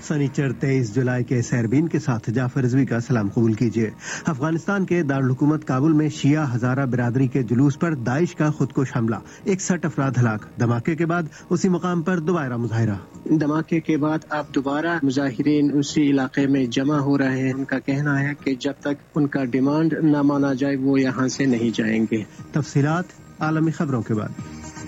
سنیچر 23 جولائی کے سیربین کے ساتھ جعفر رضوی کا سلام قبول کیجیے۔ افغانستان کے دارالحکومت کابل میں شیعہ ہزارہ برادری کے جلوس پر داعش کا خودکش حملہ، 61 افراد ہلاک۔ دھماکے کے بعد اسی مقام پر دوبارہ مظاہرہ۔ دھماکے کے بعد اب دوبارہ مظاہرین اسی علاقے میں جمع ہو رہے ہیں۔ ان کا کہنا ہے کہ جب تک ان کا ڈیمانڈ نہ مانا جائے وہ یہاں سے نہیں جائیں گے۔ تفصیلات عالمی خبروں کے بعد۔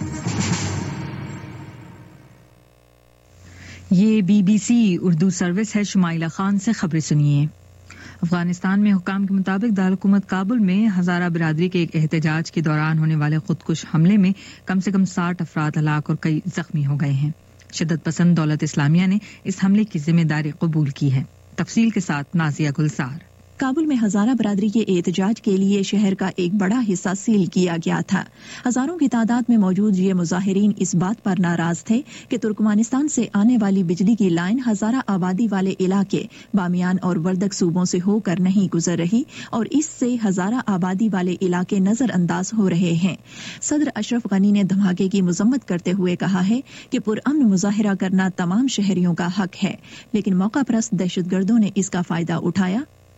یہ BBC اردو سروس ہے۔ شمائلہ خان سے خبریں سنیے۔ افغانستان میں حکام کے مطابق دارالحکومت کابل میں ہزارہ برادری کے ایک احتجاج کے دوران ہونے والے خودکش حملے میں کم سے کم 60 افراد ہلاک اور کئی زخمی ہو گئے ہیں۔ شدت پسند دولت اسلامیہ نے اس حملے کی ذمہ داری قبول کی ہے۔ تفصیل کے ساتھ نازیہ گلزار۔ کابل میں ہزارہ برادری کے احتجاج کے لیے شہر کا ایک بڑا حصہ سیل کیا گیا تھا۔ ہزاروں کی تعداد میں موجود یہ مظاہرین اس بات پر ناراض تھے کہ ترکمانستان سے آنے والی بجلی کی لائن ہزارہ آبادی والے علاقے بامیان اور وردک صوبوں سے ہو کر نہیں گزر رہی اور اس سے ہزارہ آبادی والے علاقے نظر انداز ہو رہے ہیں۔ صدر اشرف غنی نے دھماکے کی مذمت کرتے ہوئے کہا ہے کہ پرامن مظاہرہ کرنا تمام شہریوں کا حق ہے، لیکن موقع پرست دہشت گردوں نے اس کا فائدہ اٹھایا۔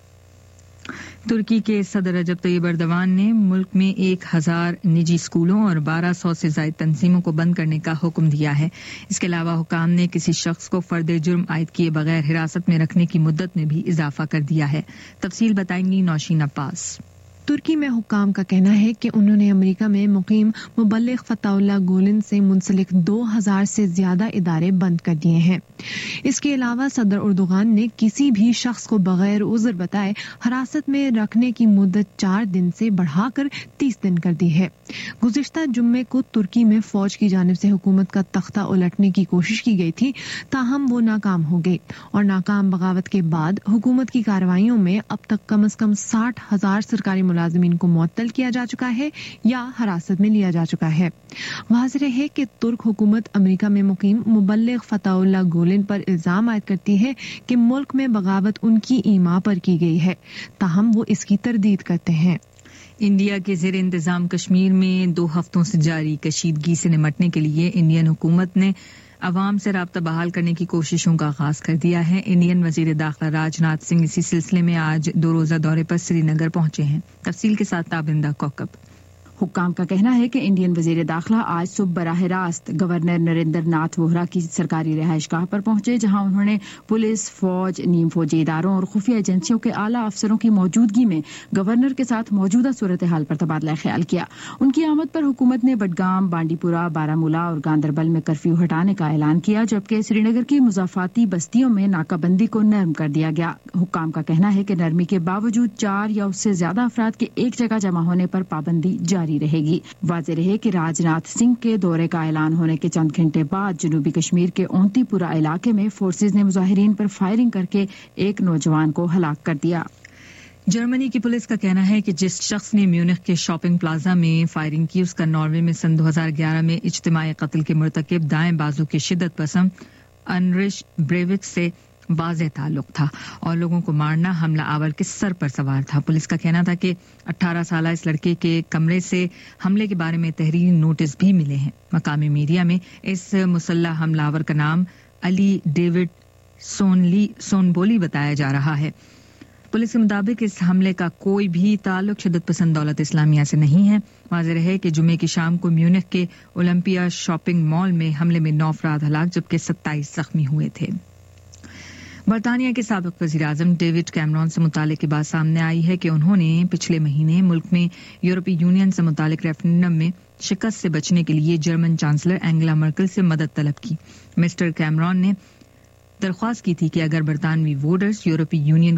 ترکی کے صدر رجب طیب ایردوان نے ملک میں 1000 نجی اسکولوں اور 1200 سے زائد تنظیموں کو بند کرنے کا حکم دیا ہے۔ اس کے علاوہ حکام نے کسی شخص کو فرد جرم عائد کیے بغیر حراست میں رکھنے کی مدت میں بھی اضافہ کر دیا ہے۔ تفصیل بتائیں گی نوشین عباس۔ ترکی میں حکام کا کہنا ہے کہ انہوں نے امریکہ میں مقیم مبلغ فتح اللہ گولن سے منسلک 2000 سے زیادہ ادارے بند کر دیے ہیں۔ اس کے علاوہ صدر اردوغان نے کسی بھی شخص کو بغیر عذر بتائے حراست میں رکھنے کی مدت 4 دن سے بڑھا کر 30 دن کر دی ہے۔ گزشتہ جمعے کو ترکی میں فوج کی جانب سے حکومت کا تختہ الٹنے کی کوشش کی گئی تھی، تاہم وہ ناکام ہو گئی اور ناکام بغاوت کے بعد حکومت کی کارروائیوں میں اب تک کم از کم 60,000 سرکاری ملازمین کو معطل کیا جا چکا ہے یا حراست میں لیا جا چکا ہے۔ واضح ہے کہ ترک حکومت امریکہ میں مقیم مبلغ فتح اللہ گولن پر الزام عائد کرتی ہے کہ ملک میں بغاوت ان کی ایما پر کی گئی ہے، تاہم وہ اس کی تردید کرتے ہیں۔ انڈیا کے زیر انتظام کشمیر میں 2 ہفتوں سے جاری کشیدگی سے نمٹنے کے لیے انڈین حکومت نے عوام سے رابطہ بحال کرنے کی کوششوں کا آغاز کر دیا ہے۔ انڈین وزیر داخلہ راج ناتھ سنگھ اسی سلسلے میں آج 2 روزہ دورے پر سری نگر پہنچے ہیں۔ تفصیل کے ساتھ تابندہ کوکب۔ حکام کا کہنا ہے کہ انڈین وزیر داخلہ آج صبح براہ راست گورنر نریندر ناتھ ووہرا کی سرکاری رہائش گاہ پر پہنچے، جہاں انہوں نے پولیس، فوج، نیم فوجی اداروں اور خفیہ ایجنسیوں کے اعلیٰ افسروں کی موجودگی میں گورنر کے ساتھ موجودہ صورتحال پر تبادلہ خیال کیا۔ ان کی آمد پر حکومت نے بڈگام، بانڈی پورہ، بارامولہ اور گاندربل میں کرفیو ہٹانے کا اعلان کیا، جبکہ سری نگر کی مضافاتی بستیوں میں ناکہ بندی کو نرم کر دیا گیا۔ حکام کا کہنا ہے کہ نرمی کے باوجود 4 یا اس سے زیادہ افراد کے ایک جگہ جمع ہونے پر پابندی جاری رہے گی۔ واضح رہے کہ راج ناتھ سنگھ کے دورے کا اعلان ہونے کے چند گھنٹے بعد جنوبی کشمیر کے اونتی پورہ علاقے میں فورسز نے مظاہرین پر فائرنگ کر کے ایک نوجوان کو ہلاک کر دیا۔ جرمنی کی پولیس کا کہنا ہے کہ جس شخص نے میونخ کے شاپنگ پلازا میں فائرنگ کی اس کا ناروے میں سن 2011 میں اجتماعی قتل کے مرتکب دائیں بازو کے شدت پسند انرش بریوک سے واضح تعلق تھا اور لوگوں کو مارنا حملہ آور کے سر پر سوار تھا۔ پولیس کا کہنا تھا کہ 18 سالہ اس لڑکے کے کمرے سے حملے کے بارے میں تحریری نوٹس بھی ملے ہیں۔ مقامی میڈیا میں اس مسلح حملہ آور کا نام علی ڈیوڈ سونبولی بتایا جا رہا ہے۔ پولیس کے مطابق اس حملے کا کوئی بھی تعلق شدت پسند دولت اسلامیہ سے نہیں ہے۔ واضح رہے کہ جمعے کی شام کو میونخ کے اولمپیا شاپنگ مال میں حملے میں 9 افراد ہلاک جبکہ 27 زخمی ہوئے تھے۔ برطانیہ کے سابق وزیر اعظم ڈیوڈ کیمرون سے متعلق کی بات سامنے آئی ہے کہ انہوں نے پچھلے مہینے ملک میں یورپی یونین سے متعلق ریفرنڈم میں شکست سے بچنے کے لیے جرمن چانسلر اینگلا مرکل سے مدد طلب کی۔ مسٹر کیمرون نے درخواست کی تھی کہ اگر برطانوی ووٹرز یورپی یونین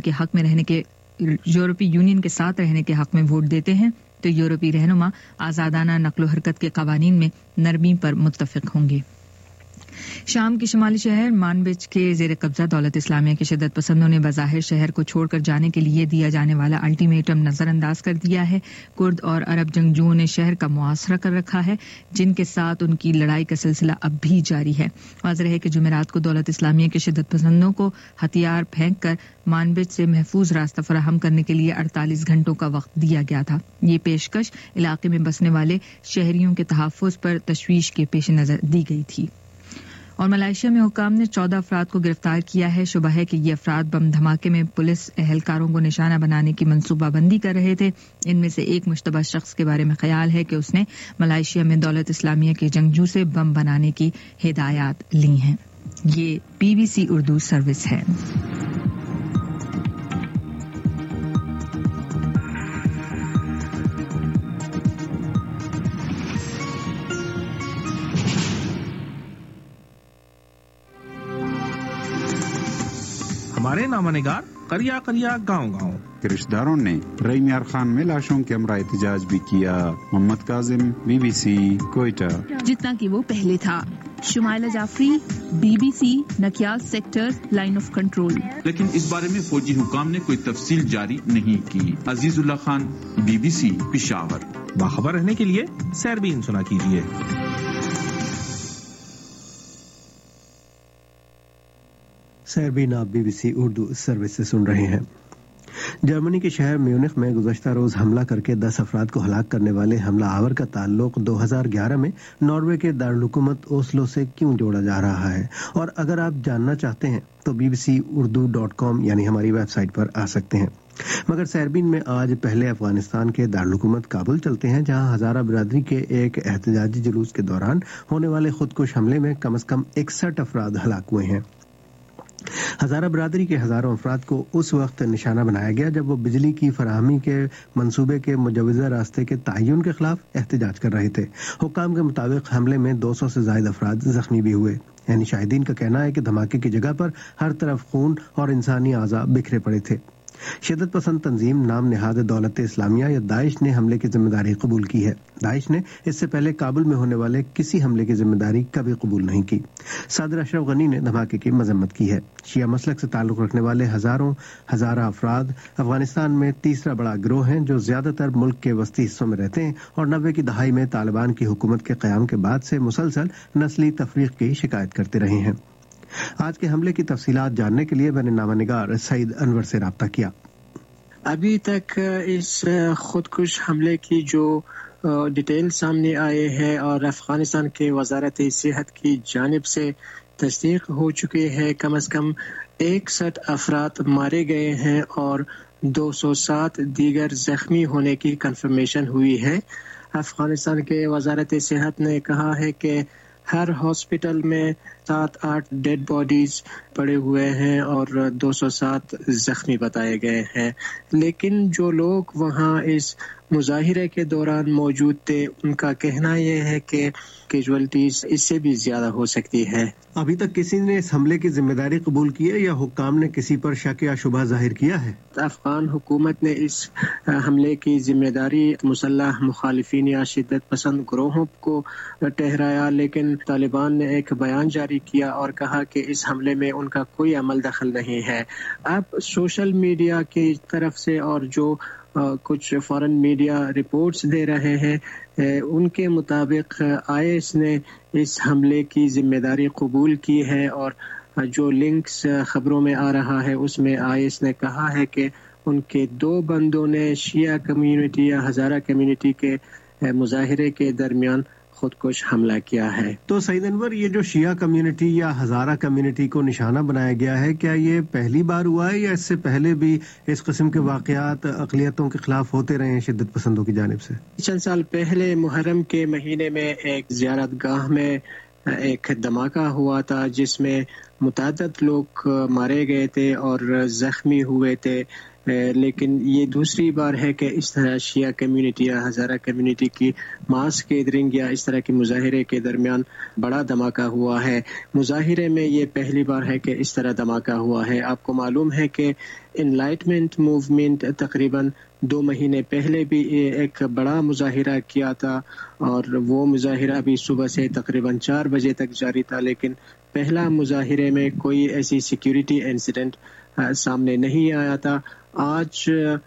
کے ساتھ رہنے کے حق میں ووٹ دیتے ہیں تو یورپی رہنما آزادانہ نقل و حرکت کے قوانین میں نرمی پر متفق ہوں گے۔ شام کے شمالی شہر مانبج کے زیر قبضہ دولت اسلامیہ کے شدت پسندوں نے بظاہر شہر کو چھوڑ کر جانے کے لیے دیا جانے والا الٹیمیٹم نظر انداز کر دیا ہے۔ کرد اور عرب جنگجوؤں نے شہر کا محاصرہ کر رکھا ہے، جن کے ساتھ ان کی لڑائی کا سلسلہ اب بھی جاری ہے۔ واضح ہے کہ جمعرات کو دولت اسلامیہ کے شدت پسندوں کو ہتھیار پھینک کر مانبج سے محفوظ راستہ فراہم کرنے کے لیے 48 گھنٹوں کا وقت دیا گیا تھا۔ یہ پیشکش علاقے میں بسنے والے شہریوں کے تحفظ پر تشویش کے پیش نظر دی گئی تھی۔ اور ملائیشیا میں حکام نے 14 افراد کو گرفتار کیا ہے. شبہ ہے کہ یہ افراد بم دھماکے میں پولیس اہلکاروں کو نشانہ بنانے کی منصوبہ بندی کر رہے تھے. ان میں سے ایک مشتبہ شخص کے بارے میں خیال ہے کہ اس نے ملائیشیا میں دولت اسلامیہ کے جنگجو سے بم بنانے کی ہدایات لی ہیں. یہ BBC اردو سروس ہے. ہمارے نامہ نگار کریا کریا گاؤں گاؤں کے رشتہ داروں نے رئی میار خان میں لاشوں کے ہمراہ احتجاج بھی کیا. محمد کاظم BBC کوئٹہ. جتنا کہ وہ پہلے تھا. Shumaila Jafri BBC Nakyal sector line of control. لیکن اس بارے میں فوجی حکام نے کوئی تفصیل جاری نہیں کی. عزیز اللہ خان BBC پشاور. باخبر رہنے کے لیے سیربین سنا کیجیے. سیربین آپ BBC اردو سروس سے سن رہے ہیں. جرمنی کے شہر میونخ میں گزشتہ روز حملہ کر کے 10 افراد کو ہلاک کرنے والے حملہ آور کا تعلق 2011 میں ناروے کے دارالحکومت اوسلو سے کیوں جوڑا جا رہا ہے. اور اگر آپ جاننا چاہتے ہیں تو bbcurdu.com یعنی ہماری ویب سائٹ پر آ سکتے ہیں. مگر سیربین میں آج پہلے افغانستان کے دارالحکومت کابل چلتے ہیں، جہاں ہزارہ برادری کے ایک احتجاجی جلوس کے دوران ہونے والے خودکش حملے میں کم از کم 61 افراد ہلاک ہوئے ہیں. ہزارہ برادری کے ہزاروں افراد کو اس وقت نشانہ بنایا گیا جب وہ بجلی کی فراہمی کے منصوبے کے مجوزہ راستے کے تعین کے خلاف احتجاج کر رہے تھے. حکام کے مطابق حملے میں 200 سے زائد افراد زخمی بھی ہوئے. یعنی شاہدین کا کہنا ہے کہ دھماکے کی جگہ پر ہر طرف خون اور انسانی اعضاء بکھرے پڑے تھے. شدت پسند تنظیم نام نہاد دولت اسلامیہ یا داعش نے حملے کی ذمہ داری قبول کی ہے. داعش نے اس سے پہلے کابل میں ہونے والے کسی حملے کی ذمہ داری کبھی قبول نہیں کی. صدر اشرف غنی نے دھماکے کی مذمت کی ہے. شیعہ مسلک سے تعلق رکھنے والے ہزارہ افراد افغانستان میں تیسرا بڑا گروہ ہیں جو زیادہ تر ملک کے وسطی حصوں میں رہتے ہیں اور 90 کی دہائی میں طالبان کی حکومت کے قیام کے بعد سے مسلسل نسلی تفریق کی شکایت کرتے رہے ہیں. آج کے حملے کی تفصیلات جاننے کے لیے میں نے نامہ نگار سعید انور سے رابطہ کیا. ابھی تک اس خودکش حملے کی جو ڈیٹیل سامنے آئے ہیں اور افغانستان کے وزارت صحت کی جانب سے تصدیق ہو چکے ہیں، کم از کم 61 افراد مارے گئے ہیں اور 207 دیگر زخمی ہونے کی کنفرمیشن ہوئی ہے. افغانستان کے وزارت صحت نے کہا ہے کہ ہر ہاسپٹل میں 7-8 ڈیڈ باڈیز پڑے ہوئے ہیں اور 207 زخمی بتائے گئے ہیں. لیکن جو لوگ وہاں اس مظاہرے کے دوران موجود تھے ان کا کہنا یہ ہے کہ کیجوالٹیز اس سے بھی زیادہ ہو سکتی ہے. ابھی تک کسی نے اس حملے کی ذمہ داری قبول کی ہے یا حکام نے کسی پر شک یا شبہ ظاہر کیا ہے؟ افغان حکومت نے اس حملے کی ذمہ داری مسلح مخالفین یا شدت پسند گروہوں کو ٹھہرایا، لیکن طالبان نے ایک بیان جاری کیا اور کہا کہ اس حملے میں ان کا کوئی عمل دخل نہیں ہے. اب سوشل میڈیا کی طرف سے اور جو کچھ فارن میڈیا رپورٹس دے رہے ہیں ان کے مطابق IS نے اس حملے کی ذمہ داری قبول کی ہے اور جو لنکس خبروں میں آ رہا ہے اس میں IS نے کہا ہے کہ ان کے 2 بندوں نے شیعہ کمیونٹی یا ہزارہ کمیونٹی کے مظاہرے کے درمیان خودکش حملہ کیا ہے. تو سعید انور، یہ جو شیعہ کمیونٹی یا ہزارہ کمیونٹی کو نشانہ بنایا گیا ہے، کیا یہ پہلی بار ہوا ہے یا اس سے پہلے بھی اس قسم کے واقعات اقلیتوں کے خلاف ہوتے رہے ہیں شدت پسندوں کی جانب سے؟ چند سال پہلے محرم کے مہینے میں ایک زیارت گاہ میں ایک دھماکہ ہوا تھا جس میں متعدد لوگ مارے گئے تھے اور زخمی ہوئے تھے. لیکن یہ دوسری بار ہے کہ اس طرح شیعہ کمیونٹی یا ہزارہ کمیونٹی کی ماس گیدرنگ یا اس طرح کے مظاہرے کے درمیان بڑا دھماکہ ہوا ہے. مظاہرے میں یہ پہلی بار ہے کہ اس طرح دھماکہ ہوا ہے. آپ کو معلوم ہے کہ انلائٹمنٹ موومنٹ تقریباً 2 مہینے پہلے بھی ایک بڑا مظاہرہ کیا تھا اور وہ مظاہرہ بھی صبح سے تقریباً 4 بجے تک جاری تھا، لیکن پہلا مظاہرے میں کوئی ایسی سیکیورٹی انسیڈنٹ سامنے نہیں آیا تھا. آج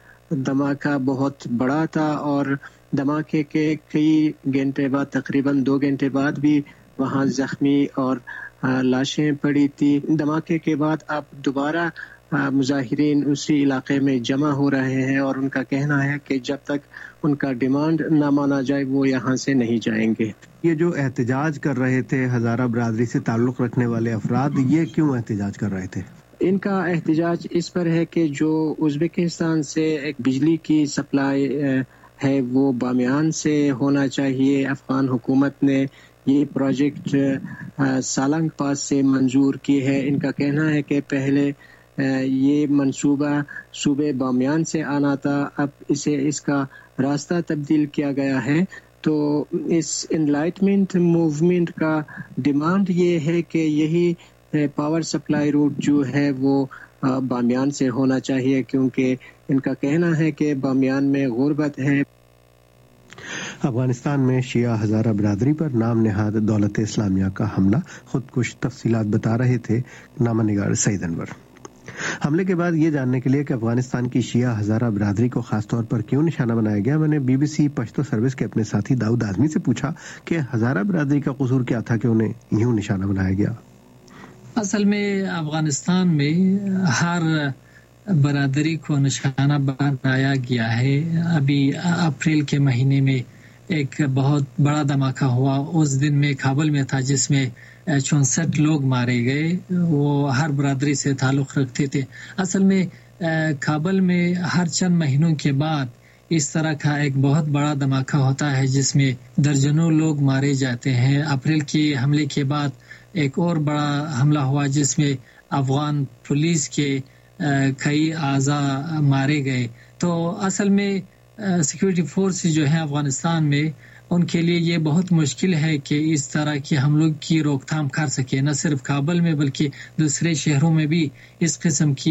دھماکہ بہت بڑا تھا اور دھماکے کے کئی گھنٹے بعد تقریباً 2 گھنٹے بعد بھی وہاں زخمی اور لاشیں پڑی تھی. دھماکے کے بعد اب دوبارہ مظاہرین اسی علاقے میں جمع ہو رہے ہیں اور ان کا کہنا ہے کہ جب تک ان کا ڈیمانڈ نہ مانا جائے وہ یہاں سے نہیں جائیں گے۔ یہ جو احتجاج کر رہے تھے ہزارہ برادری سے تعلق رکھنے والے افراد، یہ کیوں احتجاج کر رہے تھے؟ ان کا احتجاج اس پر ہے کہ جو ازبکستان سے ایک بجلی کی سپلائی ہے وہ بامیان سے ہونا چاہیے۔ افغان حکومت نے یہ پروجیکٹ سالنگ پاس سے منظور کی ہے۔ ان کا کہنا ہے کہ پہلے یہ منصوبہ صوبے بامیان سے آنا تھا، اب اس کا راستہ تبدیل کیا گیا ہے۔ تو اس انلائٹمنٹ موومنٹ کا ڈیمانڈ یہ ہے کہ یہی پاور سپلائی روٹ جو ہے وہ بامیان سے ہونا چاہیے، کیونکہ ان کا کہنا ہے کہ بامیان میں غربت ہے۔ افغانستان میں شیعہ ہزارہ برادری پر نام نہاد دولت اسلامیہ کا حملہ خودکش، تفصیلات بتا رہے تھے نامہ نگار سعید انور۔ حملے کے بعد یہ جاننے کے لیے کہ افغانستان کی شیعہ ہزارہ برادری کو خاص طور پر کیوں نشانہ بنایا گیا، میں نے B B C Pashto service کے اپنے ساتھی داؤد اعظمی سے پوچھا کہ ہزارہ برادری کا قصور کیا تھا کہ انہیں یوں نشانہ بنایا گیا۔ اصل میں افغانستان میں ہر برادری کو نشانہ بنایا گیا ہے۔ ابھی اپریل کے مہینے میں ایک بہت بڑا دھماکہ ہوا، اس دن میں کابل میں تھا، جس میں 64 لوگ مارے گئے، وہ ہر برادری سے تعلق رکھتے تھے۔ اصل میں کابل میں ہر چند مہینوں کے بعد اس طرح کا ایک بہت بڑا دھماکہ ہوتا ہے جس میں درجنوں لوگ مارے جاتے ہیں۔ اپریل کے حملے کے بعد ایک اور بڑا حملہ ہوا جس میں افغان پولیس کے کئی اعضاء مارے گئے۔ تو اصل میں سیکورٹی فورس جو ہے افغانستان میں، ان کے لیے یہ بہت مشکل ہے کہ اس طرح کے حملوں کی روک تھام کر سکے۔ نہ صرف کابل میں بلکہ دوسرے شہروں میں بھی اس قسم کی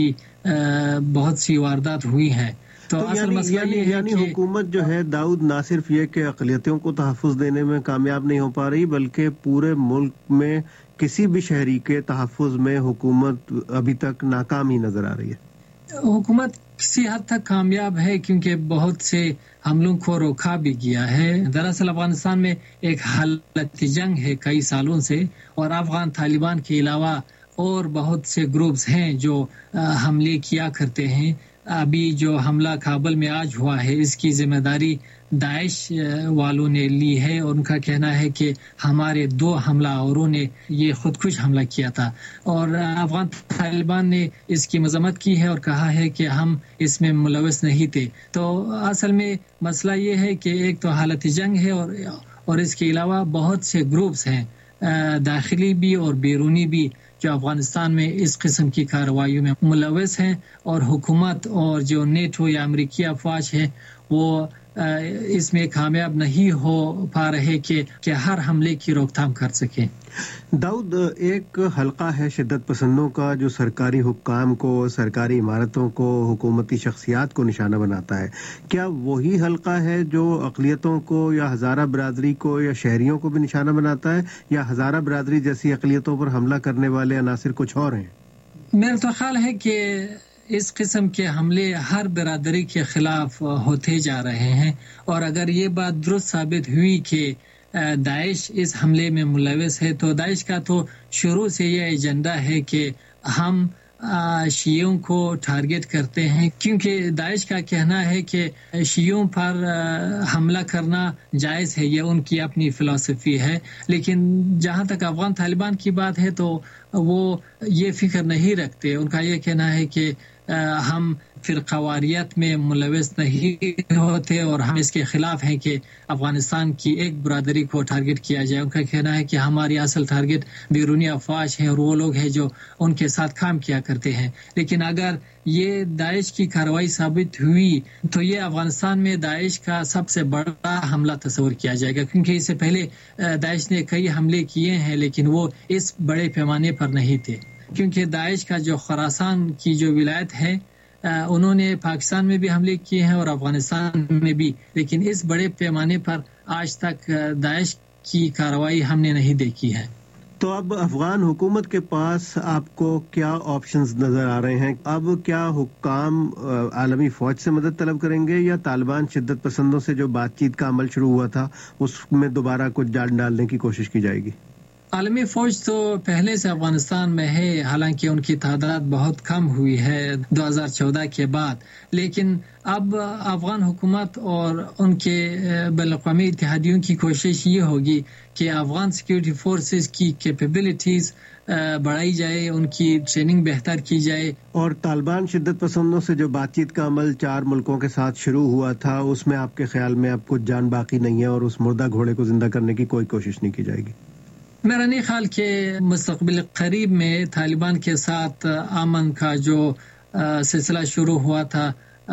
بہت سی واردات ہوئی ہیں۔ تو اصل مسئلہ یہ ہے کہ حکومت جو ہے داؤد، نہ صرف یہ کہ اقلیتوں کو تحفظ دینے میں کامیاب نہیں ہو پا رہی، بلکہ پورے ملک میں کسی بھی شہری کے تحفظ میں حکومت ابھی تک ناکام ہی نظر آ رہی ہے۔ حکومت کسی حد تک کامیاب ہے کیونکہ بہت سے حملوں کو روکا بھی گیا ہے۔ دراصل افغانستان میں ایک حالت جنگ ہے کئی سالوں سے، اور افغان طالبان کے علاوہ اور بہت سے گروپس ہیں جو حملے کیا کرتے ہیں۔ ابھی جو حملہ کابل میں آج ہوا ہے، اس کی ذمہ داری داعش والوں نے لی ہے، اور ان کا کہنا ہے کہ ہمارے 2 حملہ آوروں نے یہ خودکش حملہ کیا تھا، اور افغان طالبان نے اس کی مذمت کی ہے اور کہا ہے کہ ہم اس میں ملوث نہیں تھے۔ تو اصل میں مسئلہ یہ ہے کہ ایک تو حالت جنگ ہے، اور اس کے علاوہ بہت سے گروپس ہیں داخلی بھی اور بیرونی بھی جو افغانستان میں اس قسم کی کارروائیوں میں ملوث ہیں، اور حکومت اور جو نیٹو یا امریکی افواج ہیں وہ اس میں کامیاب نہیں ہو پا رہے کہ ہر حملے کی روک تھام کر سکیں۔ داؤد، ایک حلقہ ہے شدت پسندوں کا جو سرکاری حکام کو، سرکاری عمارتوں کو، حکومتی شخصیات کو نشانہ بناتا ہے۔ کیا وہی حلقہ ہے جو اقلیتوں کو یا ہزارہ برادری کو یا شہریوں کو بھی نشانہ بناتا ہے، یا ہزارہ برادری جیسی اقلیتوں پر حملہ کرنے والے عناصر کچھ اور ہیں؟ میرا تو خیال ہے کہ اس قسم کے حملے ہر برادری کے خلاف ہوتے جا رہے ہیں، اور اگر یہ بات درست ثابت ہوئی کہ داعش اس حملے میں ملوث ہے، تو داعش کا تو شروع سے یہ ایجنڈا ہے کہ ہم شیعوں کو ٹارگٹ کرتے ہیں، کیونکہ داعش کا کہنا ہے کہ شیعوں پر حملہ کرنا جائز ہے، یہ ان کی اپنی فلسفی ہے۔ لیکن جہاں تک افغان طالبان کی بات ہے تو وہ یہ فکر نہیں رکھتے، ان کا یہ کہنا ہے کہ ہم فرقواریت میں ملوث نہیں ہوتے، اور ہم اس کے خلاف ہیں کہ افغانستان کی ایک برادری کو ٹارگٹ کیا جائے۔ ان کا کہنا ہے کہ ہماری اصل ٹارگٹ بیرونی افواج ہیں، اور وہ لوگ ہیں جو ان کے ساتھ کام کیا کرتے ہیں۔ لیکن اگر یہ داعش کی کارروائی ثابت ہوئی تو یہ افغانستان میں داعش کا سب سے بڑا حملہ تصور کیا جائے گا، کیونکہ اس سے پہلے داعش نے کئی حملے کیے ہیں لیکن وہ اس بڑے پیمانے پر نہیں تھے، کیونکہ داعش کا جو خراسان کی جو ولایت ہے انہوں نے پاکستان میں بھی حملے کیے ہیں اور افغانستان میں بھی، لیکن اس بڑے پیمانے پر آج تک داعش کی کارروائی ہم نے نہیں دیکھی ہے۔ تو اب افغان حکومت کے پاس آپ کو کیا آپشنز نظر آ رہے ہیں؟ اب کیا حکام عالمی فوج سے مدد طلب کریں گے، یا طالبان شدت پسندوں سے جو بات چیت کا عمل شروع ہوا تھا اس میں دوبارہ کچھ جان ڈالنے کی کوشش کی جائے گی؟ عالمی فوج تو پہلے سے افغانستان میں ہے، حالانکہ ان کی تعداد بہت کم ہوئی ہے 2014 کے بعد، لیکن اب افغان حکومت اور ان کے بین الاقوامی اتحادیوں کی کوشش یہ ہوگی کہ افغان سیکیورٹی فورسز کی کیپیبلٹیز بڑھائی جائے، ان کی ٹریننگ بہتر کی جائے. اور طالبان شدت پسندوں سے جو بات چیت کا عمل 4 ملکوں کے ساتھ شروع ہوا تھا، اس میں آپ کے خیال میں اب کچھ جان باقی نہیں ہے اور اس مردہ گھوڑے کو زندہ کرنے کی کوئی کوشش نہیں کی جائے گی؟ میرا نہیں خیال کہ مستقبل قریب میں طالبان کے ساتھ امن کا جو سلسلہ شروع ہوا تھا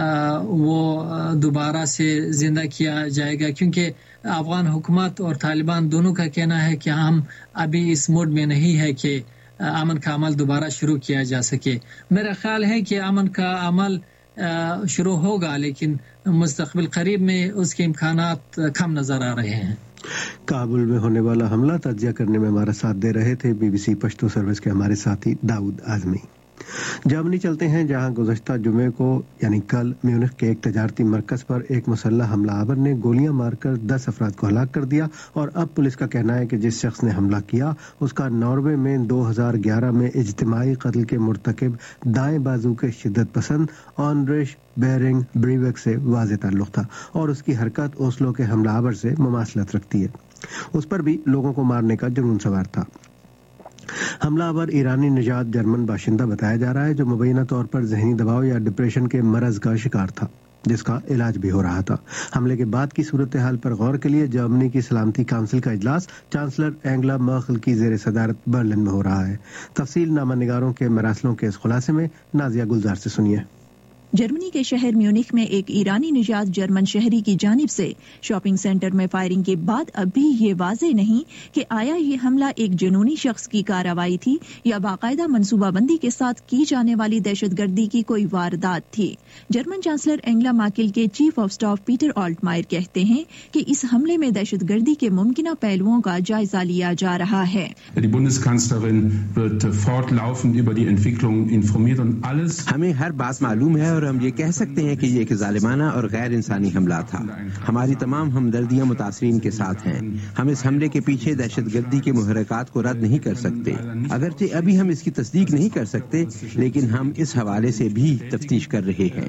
وہ دوبارہ سے زندہ کیا جائے گا، کیونکہ افغان حکومت اور طالبان دونوں کا کہنا ہے کہ ہم ابھی اس موڈ میں نہیں ہے کہ امن کا عمل دوبارہ شروع کیا جا سکے. میرا خیال ہے کہ امن کا عمل شروع ہوگا، لیکن مستقبل قریب میں اس کے امکانات کم نظر آ رہے ہیں. کابل میں ہونے والا حملہ تجزیہ کرنے میں ہمارا ساتھ دے رہے تھے BBC پشتو سروس کے ہمارے ساتھی داؤد اعظمی. جرمنی چلتے ہیں، جہاں گزشتہ جمعے کو یعنی کل میونخ کے ایک تجارتی مرکز پر ایک مسلح حملہ آور نے گولیاں مار کر 10 افراد کو ہلاک کر دیا، اور اب پولیس کا کہنا ہے کہ جس شخص نے حملہ کیا اس کا ناروے میں 2011 میں اجتماعی قتل کے مرتکب دائیں بازو کے شدت پسند آنڈریش بیرنگ بریویک سے واضح تعلق تھا، اور اس کی حرکت اوسلو کے حملہ آور سے مماثلت رکھتی ہے. اس پر بھی لوگوں کو مارنے کا جنون سوار تھا. حملہ آور ایرانی نژاد جرمن باشندہ بتایا جا رہا ہے، جو مبینہ طور پر ذہنی دباؤ یا ڈپریشن کے مرض کا شکار تھا، جس کا علاج بھی ہو رہا تھا. حملے کے بعد کی صورتحال پر غور کے لیے جرمنی کی سلامتی کونسل کا اجلاس چانسلر اینگلا مرکل کی زیر صدارت برلن میں ہو رہا ہے. تفصیل نامہ نگاروں کے مراسلوں کے اس خلاصے میں نازیہ گلزار سے سنیے. جرمنی کے شہر میونخ میں ایک ایرانی نژاد جرمن شہری کی جانب سے شاپنگ سینٹر میں فائرنگ کے بعد اب بھی یہ واضح نہیں کہ آیا یہ حملہ ایک جنونی شخص کی کارروائی تھی یا باقاعدہ منصوبہ بندی کے ساتھ کی جانے والی دہشت گردی کی کوئی واردات تھی. جرمن چانسلر اینگلا مارکل کے chief of staff Peter Altmaier کہتے ہیں کہ اس حملے میں دہشت گردی کے ممکنہ پہلوؤں کا جائزہ لیا جا رہا ہے. ہمیں ہر بات معلوم ہے اور ہم یہ کہہ سکتے ہیں کہ یہ ایک ظالمانہ اور غیر انسانی حملہ تھا. ہماری تمام ہمدردیاں متاثرین کے ساتھ ہیں. ہم اس حملے کے پیچھے دہشت گردی کے محرکات کو رد نہیں کر سکتے، اگرچہ ابھی ہم اس کی تصدیق نہیں کر سکتے، لیکن ہم اس حوالے سے بھی تفتیش کر رہے ہیں.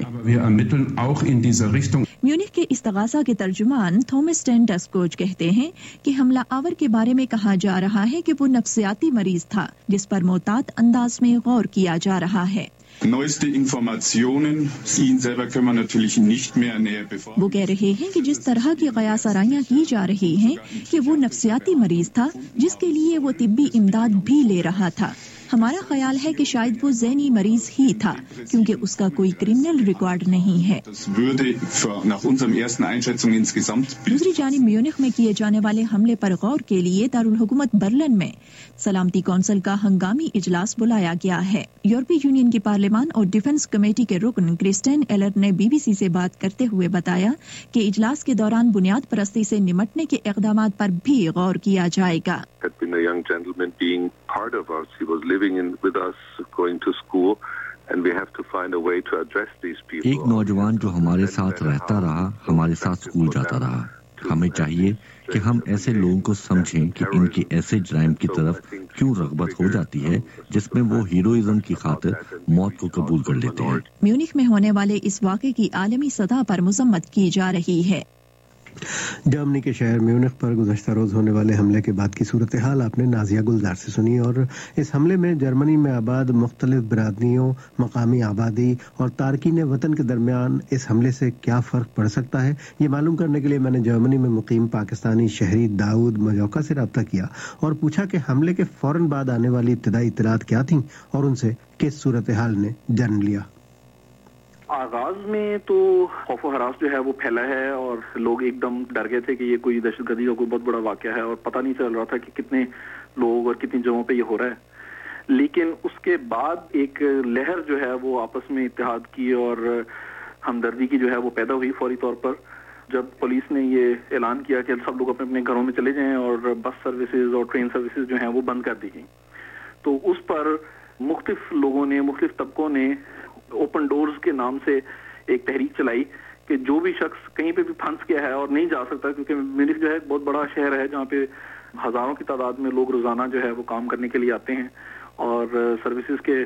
میونخ کے استغاثہ کے ترجمان تھامس ٹین ڈسکوچ کہتے ہیں کہ حملہ آور کے بارے میں کہا جا رہا ہے کہ وہ نفسیاتی مریض تھا، جس پر محتاط انداز میں غور کیا جا رہا ہے. وہ کہہ رہے ہیں کہ جس طرح کی قیاس آرائیاں کی جا رہی ہیں کہ وہ نفسیاتی مریض تھا جس کے لیے وہ طبی امداد بھی لے رہا تھا. ہمارا خیال ہے کہ شاید وہ ذہنی مریض ہی تھا، کیونکہ اس کا کوئی کرمنل ریکارڈ نہیں ہے. دوسری جانب میونخ میں کیے جانے والے حملے پر غور کے لیے دارالحکومت برلن میں سلامتی کونسل کا ہنگامی اجلاس بلایا گیا ہے. یورپی یونین کی پارلیمان اور ڈیفنس کمیٹی کے رکن کرسٹین ایلر نے BBC سے بات کرتے ہوئے بتایا کہ اجلاس کے دوران بنیاد پرستی سے نمٹنے کے اقدامات پر بھی غور کیا جائے گا. ایک نوجوان جو ہمارے ساتھ رہتا رہا، ہمارے ساتھ اسکول جاتا رہا. ہمیں چاہیے کہ ہم ایسے لوگوں کو سمجھیں کہ ان کی ایسے جرائم کی طرف کیوں رغبت ہو جاتی ہے جس میں وہ ہیروئزم کی خاطر موت کو قبول کر لیتے ہیں. میونخ میں ہونے والے اس واقعے کی عالمی سطح پر مذمت کی جا رہی ہے. جرمنی کے شہر میونخ پر گزشتہ روز ہونے والے حملے کے بعد کی صورتحال آپ نے نازیہ گلزار سے سنی، اور اس حملے میں جرمنی میں آباد مختلف برادریوں، مقامی آبادی اور تارکین وطن کے درمیان اس حملے سے کیا فرق پڑ سکتا ہے، یہ معلوم کرنے کے لیے میں نے جرمنی میں مقیم پاکستانی شہری داؤد مجوکا سے رابطہ کیا اور پوچھا کہ حملے کے فوراً بعد آنے والی ابتدائی اطلاعات کیا تھیں اور ان سے کس صورتحال نے جنم لیا. آغاز میں تو خوف و ہراس جو ہے وہ پھیلا ہے اور لوگ ایک دم ڈر گئے تھے کہ یہ کوئی دہشت گردی کا کوئی بہت بڑا واقعہ ہے، اور پتہ نہیں چل رہا تھا کہ کتنے لوگ اور کتنی جگہوں پہ یہ ہو رہا ہے. لیکن اس کے بعد ایک لہر جو ہے وہ آپس میں اتحاد کی اور ہمدردی کی جو ہے وہ پیدا ہوئی فوری طور پر، جب پولیس نے یہ اعلان کیا کہ سب لوگ اپنے اپنے گھروں میں چلے جائیں اور بس سروسز اور ٹرین سروسز جو ہیں وہ بند کر دی گئیں. تو اس پر مختلف لوگوں نے، مختلف طبقوں نے اوپن ڈورز کے نام سے ایک تحریک چلائی کہ جو بھی شخص کہیں پہ بھی پھنس گیا ہے اور نہیں جا سکتا، کیونکہ میونخ جو ہے ایک بہت بڑا شہر ہے جہاں پہ ہزاروں کی تعداد میں لوگ روزانہ جو ہے وہ کام کرنے کے لیے آتے ہیں اور سروسز کے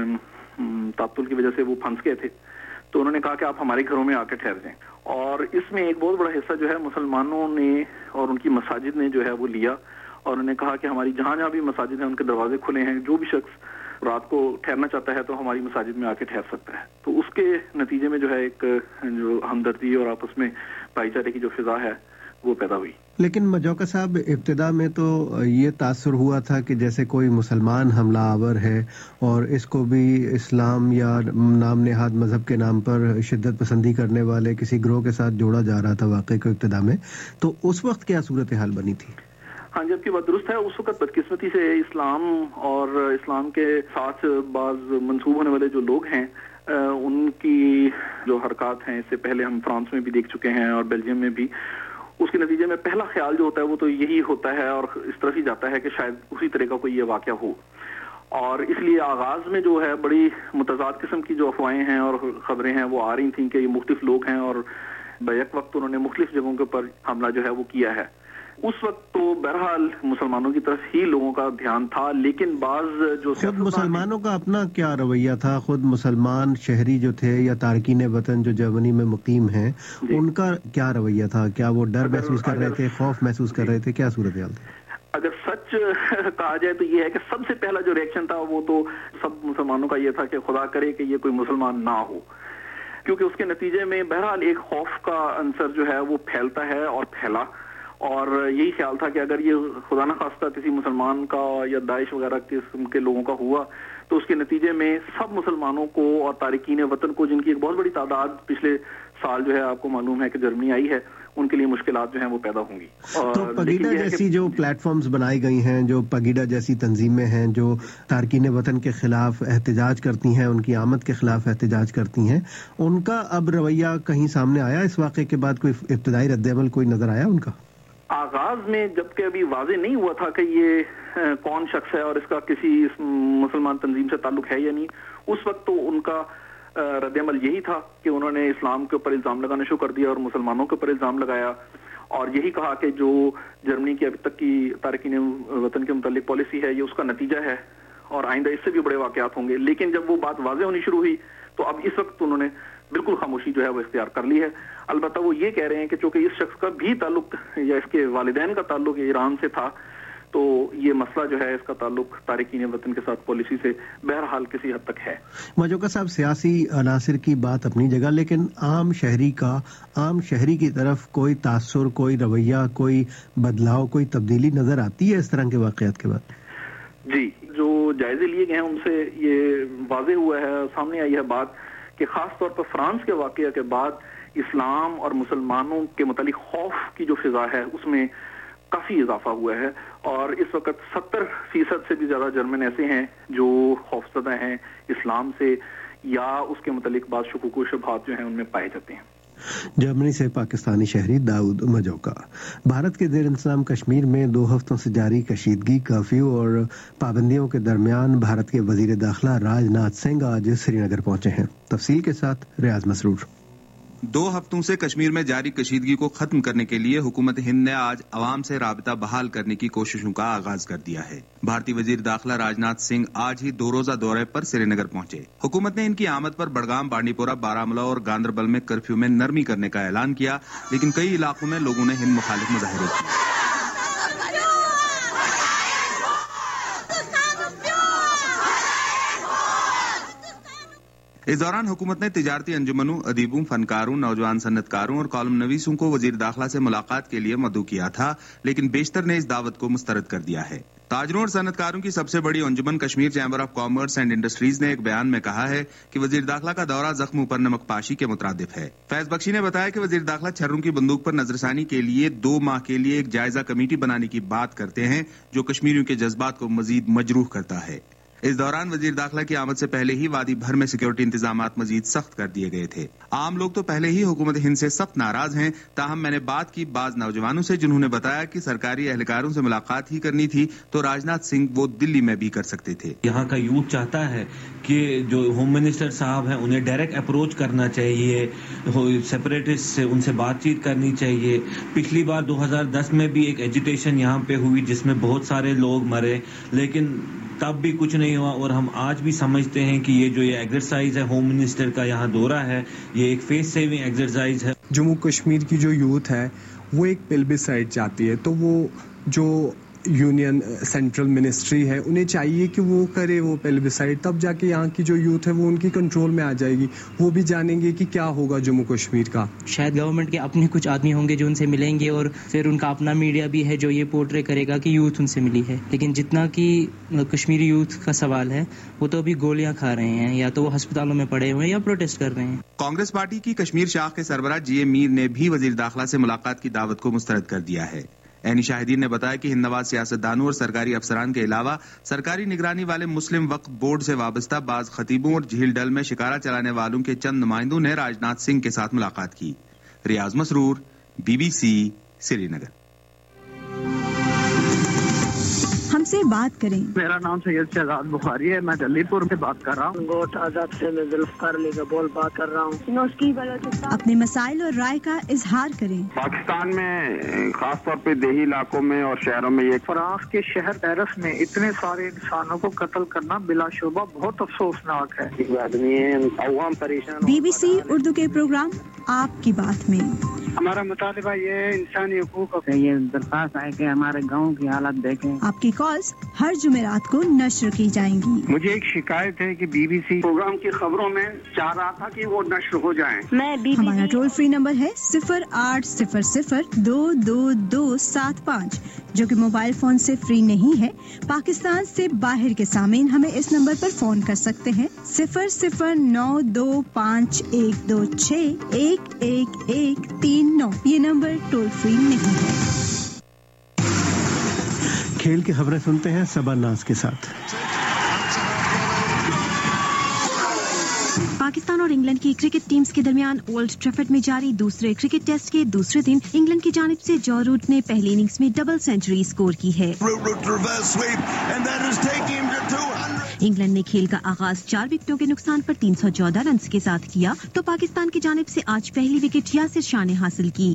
تعطل کی وجہ سے وہ پھنس گئے تھے. تو انہوں نے کہا کہ آپ ہمارے گھروں میں آ کے ٹھہر جائیں, اور اس میں ایک بہت بڑا حصہ جو ہے مسلمانوں نے اور ان کی مساجد نے جو ہے وہ لیا, اور انہوں نے کہا کہ ہماری جہاں جہاں بھی مساجد ہیں ان کے دروازے کھلے ہیں, جو بھی شخص رات کو ٹھہرنا چاہتا ہے تو ہماری مساجد میں آ کے ٹھہر سکتا ہے. تو اس کے نتیجے میں جو ہے ایک جو ہمدردی اور آپس میں بھائی چارے کی جو فضا ہے وہ پیدا ہوئی. لیکن مجوکا صاحب, ابتدا میں تو یہ تاثر ہوا تھا کہ جیسے کوئی مسلمان حملہ آور ہے اور اس کو بھی اسلام یا نام نہاد مذہب کے نام پر شدت پسندی کرنے والے کسی گروہ کے ساتھ جوڑا جا رہا تھا واقعے کو ابتدا میں, تو اس وقت کیا صورتحال بنی تھی؟ ہاں جی, آپ کی بات درست ہے. اس وقت بدقسمتی سے اسلام اور اسلام کے ساتھ بعض منسوب ہونے والے جو لوگ ہیں ان کی جو حرکات ہیں, اس سے پہلے ہم فرانس میں بھی دیکھ چکے ہیں اور بیلجیم میں بھی, اس کے نتیجے میں پہلا خیال جو ہوتا ہے وہ تو یہی ہوتا ہے اور اس طرف ہی جاتا ہے کہ شاید اسی طرح کا کوئی یہ واقعہ ہو. اور اس لیے آغاز میں جو ہے بڑی متضاد قسم کی جو افواہیں ہیں اور خبریں ہیں وہ آ رہی تھیں کہ یہ مختلف لوگ ہیں اور بیک وقت انہوں نے مختلف جگہوں کے اوپر حملہ جو ہے وہ کیا ہے. اس وقت تو بہرحال مسلمانوں کی طرف ہی لوگوں کا دھیان تھا, لیکن بعض جو خود مسلمانوں کا اپنا کیا رویہ تھا؟ خود مسلمان شہری جو تھے یا تارکین وطن جو جرمنی میں مقیم ہیں, ان کا کیا رویہ تھا؟ کیا وہ ڈر محسوس کر رہے تھے, خوف محسوس کر رہے تھے, کیا صورتحال تھی؟ اگر سچ کہا جائے تو یہ ہے کہ سب سے پہلا جو ریئیکشن تھا وہ تو سب مسلمانوں کا یہ تھا کہ خدا کرے کہ یہ کوئی مسلمان نہ ہو, کیونکہ اس کے نتیجے میں بہرحال ایک خوف کا عنصر جو ہے وہ پھیلتا ہے اور پھیلا. اور یہی خیال تھا کہ اگر یہ خدا نہ خواستہ کسی مسلمان کا یا داعش وغیرہ قسم کے لوگوں کا ہوا تو اس کے نتیجے میں سب مسلمانوں کو اور تارکین وطن کو, جن کی ایک بہت بڑی تعداد پچھلے سال جو ہے آپ کو معلوم ہے کہ جرمنی آئی ہے, ان کے لیے مشکلات جو ہیں وہ پیدا ہوں گی. تو پگیڈا جیسی جو پلیٹ فارمز بنائی گئی ہیں, جو پگیڈا جیسی تنظیمیں ہیں جو تارکین وطن کے خلاف احتجاج کرتی ہیں, ان کی آمد کے خلاف احتجاج کرتی ہیں, ان کا اب رویہ کہیں سامنے آیا اس واقعے کے بعد؟ کوئی ابتدائی رد عمل کوئی نظر آیا ان کا؟ آغاز میں جبکہ ابھی واضح نہیں ہوا تھا کہ یہ کون شخص ہے اور اس کا کسی مسلمان تنظیم سے تعلق ہے یا نہیں, اس وقت تو ان کا رد عمل یہی تھا کہ انہوں نے اسلام کے اوپر الزام لگانا شروع کر دیا اور مسلمانوں کے اوپر الزام لگایا, اور یہی کہا کہ جو جرمنی کی ابھی تک کی تارکین وطن کے متعلق پالیسی ہے یہ اس کا نتیجہ ہے اور آئندہ اس سے بھی بڑے واقعات ہوں گے. لیکن جب وہ بات واضح ہونی شروع ہوئی تو اب اس وقت انہوں نے بالکل خاموشی جو ہے وہ اختیار کر لی ہے. البتہ وہ یہ کہہ رہے ہیں کہ چونکہ اس شخص کا بھی تعلق یا اس کے والدین کا تعلق ایران سے تھا تو یہ مسئلہ جو ہے اس کا تعلق تارکین وطن کے ساتھ پالیسی سے بہرحال کسی حد تک ہے. مجوکا صاحب, سیاسی عناصر کی بات اپنی جگہ, لیکن عام شہری کی طرف کوئی تاثر, کوئی رویہ, کوئی بدلاؤ, کوئی تبدیلی نظر آتی ہے اس طرح کے واقعات کے بعد؟ جی, جو جائزے لیے گئے ہیں ان سے یہ واضح ہوا ہے, سامنے آئی ہے بات کہ خاص طور پر فرانس کے واقعہ کے بعد اسلام اور مسلمانوں کے متعلق خوف کی جو فضا ہے اس میں کافی اضافہ ہوا ہے, اور اس وقت 70% سے بھی زیادہ جرمن ایسے ہیں جو خوفزدہ ہیں اسلام سے یا اس کے متعلق بعض شکوک و شبہات جو ہیں ان میں پائے جاتے ہیں. جرمنی سے پاکستانی شہری داؤد مجوکا. بھارت کے زیر انتظام کشمیر میں 2 ہفتوں سے جاری کشیدگی, کرفیو اور پابندیوں کے درمیان بھارت کے وزیر داخلہ راج ناتھ سنگھ آج سری نگر پہنچے ہیں. تفصیل کے ساتھ ریاض مسرور. 2 ہفتوں سے کشمیر میں جاری کشیدگی کو ختم کرنے کے لیے حکومت ہند نے آج عوام سے رابطہ بحال کرنے کی کوششوں کا آغاز کر دیا ہے. بھارتی وزیر داخلہ راج ناتھ سنگھ آج ہی 2 روزہ دورے پر سری نگر پہنچے. حکومت نے ان کی آمد پر بڑگام, بانڈی پورہ, بارامولہ اور گاندربل میں کرفیو میں نرمی کرنے کا اعلان کیا, لیکن کئی علاقوں میں لوگوں نے ہند مخالف مظاہرے کیے. اس دوران حکومت نے تجارتی انجمنوں, ادیبوں, فنکاروں, نوجوان صنعت کاروں اور کالم نویسوں کو وزیر داخلہ سے ملاقات کے لیے مدعو کیا تھا, لیکن بیشتر نے اس دعوت کو مسترد کر دیا ہے. تاجروں اور صنعت کاروں کی سب سے بڑی انجمن Kashmir chamber of commerce and industries نے ایک بیان میں کہا ہے کہ وزیر داخلہ کا دورہ زخموں پر نمک پاشی کے مترادف ہے. فیض بخشی نے بتایا کہ وزیر داخلہ چھروں کی بندوق پر نظرثانی کے لیے 2 ماہ کے لیے ایک جائزہ کمیٹی بنانے کی بات کرتے ہیں جو کشمیریوں کے جذبات کو مزید مجروح کرتا ہے. इस दौरान वजीर दाखिला की आमद से पहले ही वादी भर में सिक्योरिटी इंतजामात मजीद सख्त कर दिए गए थे। आम लोग तो पहले ही हुकूमत हिंद से सख्त नाराज हैं। ताहम मैंने बात की बाज नौजवानों से, जिन्होंने बताया कि सरकारी एहलकारों से मुलाकात ही करनी थी तो राजनाथ सिंह वो दिल्ली में भी कर सकते थे। यहाँ का यूथ चाहता है कि जो होम मिनिस्टर साहब हैं उन्हें डायरेक्ट अप्रोच करना चाहिए, सेपरेटिस्ट से उनसे बातचीत करनी चाहिए। पिछली बार 2010 में भी एक एजिटेशन यहाँ पे हुई जिसमें बहुत सारे लोग मरे, लेकिन तब भी कुछ नहीं हुआ। और हम आज भी समझते हैं कि ये जो ये एक्सरसाइज है होम मिनिस्टर का यहाँ दौरा है, ये एक फेस सेविंग एक्सरसाइज है। जम्मू कश्मीर की जो यूथ है वो एक प्लेबिसाइट चाहती है, तो वो जो यूनियन सेंट्रल मिनिस्ट्री है उन्हें चाहिए कि वो करे वो प्लेबिसाइट, तब जाके यहाँ की जो यूथ है वो उनकी कंट्रोल में आ जाएगी। वो भी जानेंगे कि क्या होगा जम्मू कश्मीर का। शायद गवर्नमेंट के अपने कुछ आदमी होंगे जो उनसे मिलेंगे और फिर उनका अपना मीडिया भी है जो ये पोर्ट्रे करेगा कि यूथ उनसे मिली है। लेकिन जितना कि कश्मीरी यूथ का सवाल है वो तो अभी गोलियां खा रहे हैं, या तो वो अस्पतालों में पड़े हुए हैं या प्रोटेस्ट कर रहे हैं। कांग्रेस पार्टी की कश्मीर शाख के सरबराह जीए मीर ने भी वजीर दाखिला से मुलाकात की दावत को मुस्तरद कर दिया है। ऐनी शाहिदीन ने बताया कि हिंदनवाज सियासतदानों और सरकारी अफसरान के अलावा सरकारी निगरानी वाले मुस्लिम वक्फ बोर्ड से वाबस्ता बाज खतीबों और झील डल में शिकारा चलाने वालों के चंद नुमाइंदों ने राजनाथ सिंह के साथ मुलाकात की। रियाज मसरूर, BBC, श्रीनगर। हमसे बात करें। मेरा नाम सैयद शहजाद बुखारी है, मैं जलीपुर से बात कर रहा हूँ। गोट आजाद से मैं जुल्फकार अली का बोल बात कर रहा हूँ। अपने मसाइल और राय का इजहार करें। पाकिस्तान में खास तौर पे देही इलाकों में और शहरों में ये फ्रांस के शहर पेरिस में इतने सारे इंसानों को कत्ल करना बिलाशुबा बहुत अफसोसनाक है। BBC उर्दू के प्रोग्राम आपकी बात में हमारा मुतालिबा ये इंसानी हुकूक ये दरख्वास्त है कि हमारे गाँव की हालत देखें। आपकी कॉल्स हर जुमेरात को नश्र की जाएंगी। मुझे एक शिकायत है कि BBC प्रोग्राम की खबरों में चाह रहा था कि वो नश्र हो जाएं। हमारा टोल फ्री नंबर है 0800-222-75 जो कि मोबाइल फोन से फ्री नहीं है। पाकिस्तान से बाहर के सामीन हमें इस नंबर पर फोन कर सकते हैं 009251161139। ये नंबर टोल फ्री नहीं है। खेल की खबरें सुनते हैं सबा नाज के साथ। पाकिस्तान और इंग्लैंड की क्रिकेट टीम्स के दरमियान ओल्ड ट्रैफर्ड में जारी दूसरे क्रिकेट टेस्ट के दूसरे दिन इंग्लैंड की जानिब से जॉ रूट ने पहली इनिंग्स में डबल सेंचुरी स्कोर की है। इंग्लैंड ने खेल का आगाज 4 विकेटों के नुकसान पर 314 रन के साथ किया तो पाकिस्तान की जानिब से आज पहली विकेट यासिर शाह ने हासिल की।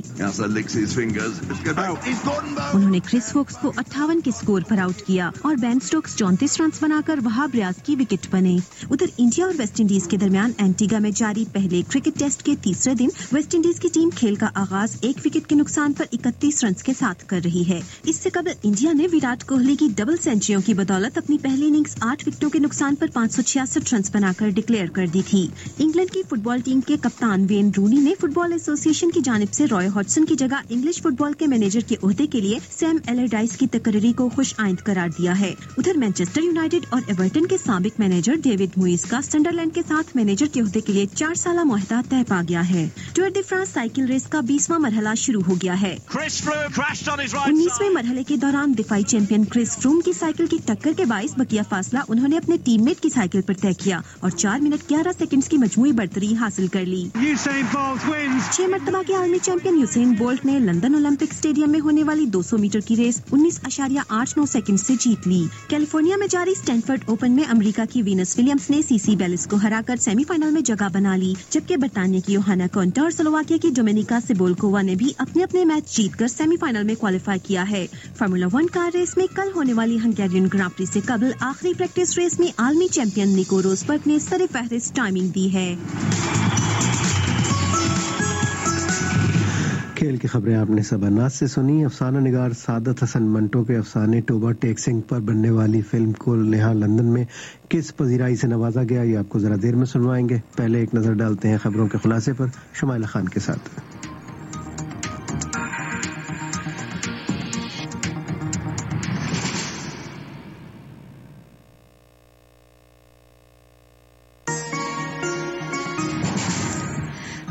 उन्होंने क्रिस वोक्स को 58 के स्कोर पर आउट किया और बेन स्टोक्स 34 रन बनाकर वहाब रियाज की विकेट बने। उधर इंडिया और वेस्ट इंडीज के दरमियान एंटीगा में जारी पहले क्रिकेट टेस्ट के तीसरे दिन वेस्ट इंडीज की टीम खेल का आगाज 1 विकेट के नुकसान पर 31 रन के साथ कर रही है। इससे कबल इंडिया ने विराट कोहली की डबल सेंचुरियों की बदौलत अपनी पहली इनिंग्स 8 विकेटों के नुकसान पर 566 रन बनाकर डिक्लेयर कर दी थी। इंग्लैंड की फुटबॉल टीम के कप्तान वेन रूनी ने फुटबॉल एसोसिएशन की जानिब से रॉय हॉडसन की जगह इंग्लिश फुटबॉल के मैनेजर के ओहदे के लिए सैम एलरडाइस की तकरीरी को खुश आइंद करार दिया है। उधर मैनचेस्टर यूनाइटेड और एवर्टन के साबिक मैनेजर डेविड मुइज का संडरलैंड के साथ मैनेजर के ओहदे के लिए 4 साला मुआहदा तय पा गया है। Tour de France cycle race का 20वां मरहला शुरू हो गया है। 19वें मरहले के दौरान दिफाई चैंपियन क्रिस फ्रूम की साइकिल की टक्कर के बाइस बकिया फासला उन्होंने अपने टीममेट की साइकिल पर तय किया और 4 मिनट 11 सेकंड्स की मजमूई बढ़तरी हासिल कर ली। 6 मरतबा के आलमी चैंपियन यूसेन बोल्ट ने लंदन ओलंपिक स्टेडियम में होने वाली 200 मीटर की रेस 19.89 सेकंड से जीत ली। कैलिफोर्निया में जारी स्टैनफोर्ड ओपन में अमेरिका की वीनस विलियम्स ने सीसी बेलिस को हराकर सेमीफाइनल में जगह बना ली, जबकि बर्तानिया की योहाना कोंटा और स्लोवाकिया की डोमिनिका सिबोल्कोवा ने भी अपने अपने मैच जीतकर सेमीफाइनल में क्वालिफाई किया है। फार्मूला 1 कार रेस में कल होने वाली हंगेरियन ग्रां प्री से कबल आखिरी प्रैक्टिस रेस में आलमी चैंपियन निको रोसबर्ग ने सर-ए-फहरिस्त टाइमिंग दी है। खेल की खबरें आपने सबा से सुनी। अफसाना निगार सादत हसन मंटो के अफसाने टोबा टेक सिंह पर बनने वाली फिल्म को नेहा लंदन में किस पजीराई से नवाजा गया, ये आपको जरा देर में सुनवाएंगे। पहले एक नजर डालते हैं खबरों के खुलासे पर शुमाइला खान के साथ।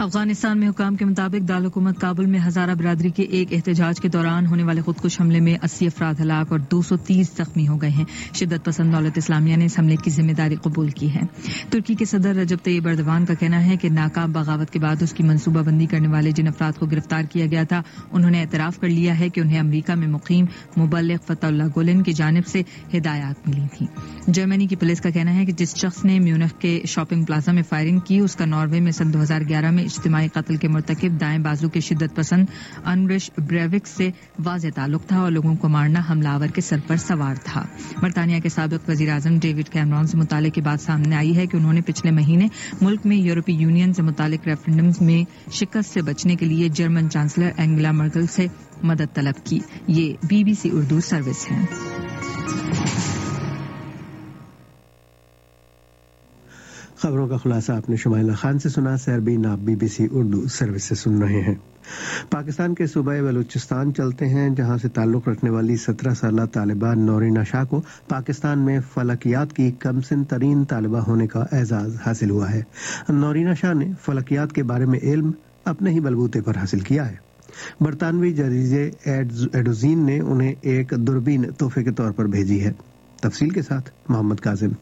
افغانستان میں حکام کے مطابق دارالحکومت کابل میں ہزارہ برادری کے ایک احتجاج کے دوران ہونے والے خودکش حملے میں 80 افراد ہلاک اور 230 زخمی ہو گئے ہیں. شدت پسند دولت اسلامیہ نے اس حملے کی ذمہ داری قبول کی ہے. ترکی کے صدر رجب طیب ایردوان کا کہنا ہے کہ ناکام بغاوت کے بعد اس کی منصوبہ بندی کرنے والے جن افراد کو گرفتار کیا گیا تھا انہوں نے اعتراف کر لیا ہے کہ انہیں امریکہ میں مقیم مبلغ فتح اللہ گولن کی جانب سے ہدایات ملی تھیں. جرمنی کی پولیس کا کہنا ہے کہ جس شخص نے میونخ کے شاپنگ پلازا میں فائرنگ کی اس کا ناروے میں سن 2011 میں اجتماعی قتل کے مرتکب دائیں بازو کے شدت پسند انرش بریوک سے واضح تعلق تھا اور لوگوں کو مارنا حملہ آور کے سر پر سوار تھا. برطانیہ کے سابق وزیر اعظم ڈیوڈ کیمرون سے مطالعے کی بات سامنے آئی ہے کہ انہوں نے پچھلے مہینے ملک میں یورپی یونین سے متعلق ریفرنڈمز میں شکست سے بچنے کے لیے جرمن چانسلر اینگلا مرکل سے مدد طلب کی. یہ BBC اردو سروس ہے. خبروں کا خلاصہ آپ نے شمائلہ خان سے سنا. سیربین آپ BBC اردو سروس سے سن رہے ہیں. پاکستان کے صوبہ بلوچستان چلتے ہیں جہاں سے تعلق رکھنے والی 17 سالہ طالبہ نورین شاہ کو پاکستان میں فلکیات کی کم سن ترین طالبہ ہونے کا اعزاز حاصل ہوا ہے. نورین شاہ نے فلکیات کے بارے میں علم اپنے ہی بلبوتے پر حاصل کیا ہے. برطانوی جریدے ایڈوزین نے انہیں ایک دوربین تحفے کے طور پر بھیجی ہے. تفصیل کے ساتھ محمد کاظم.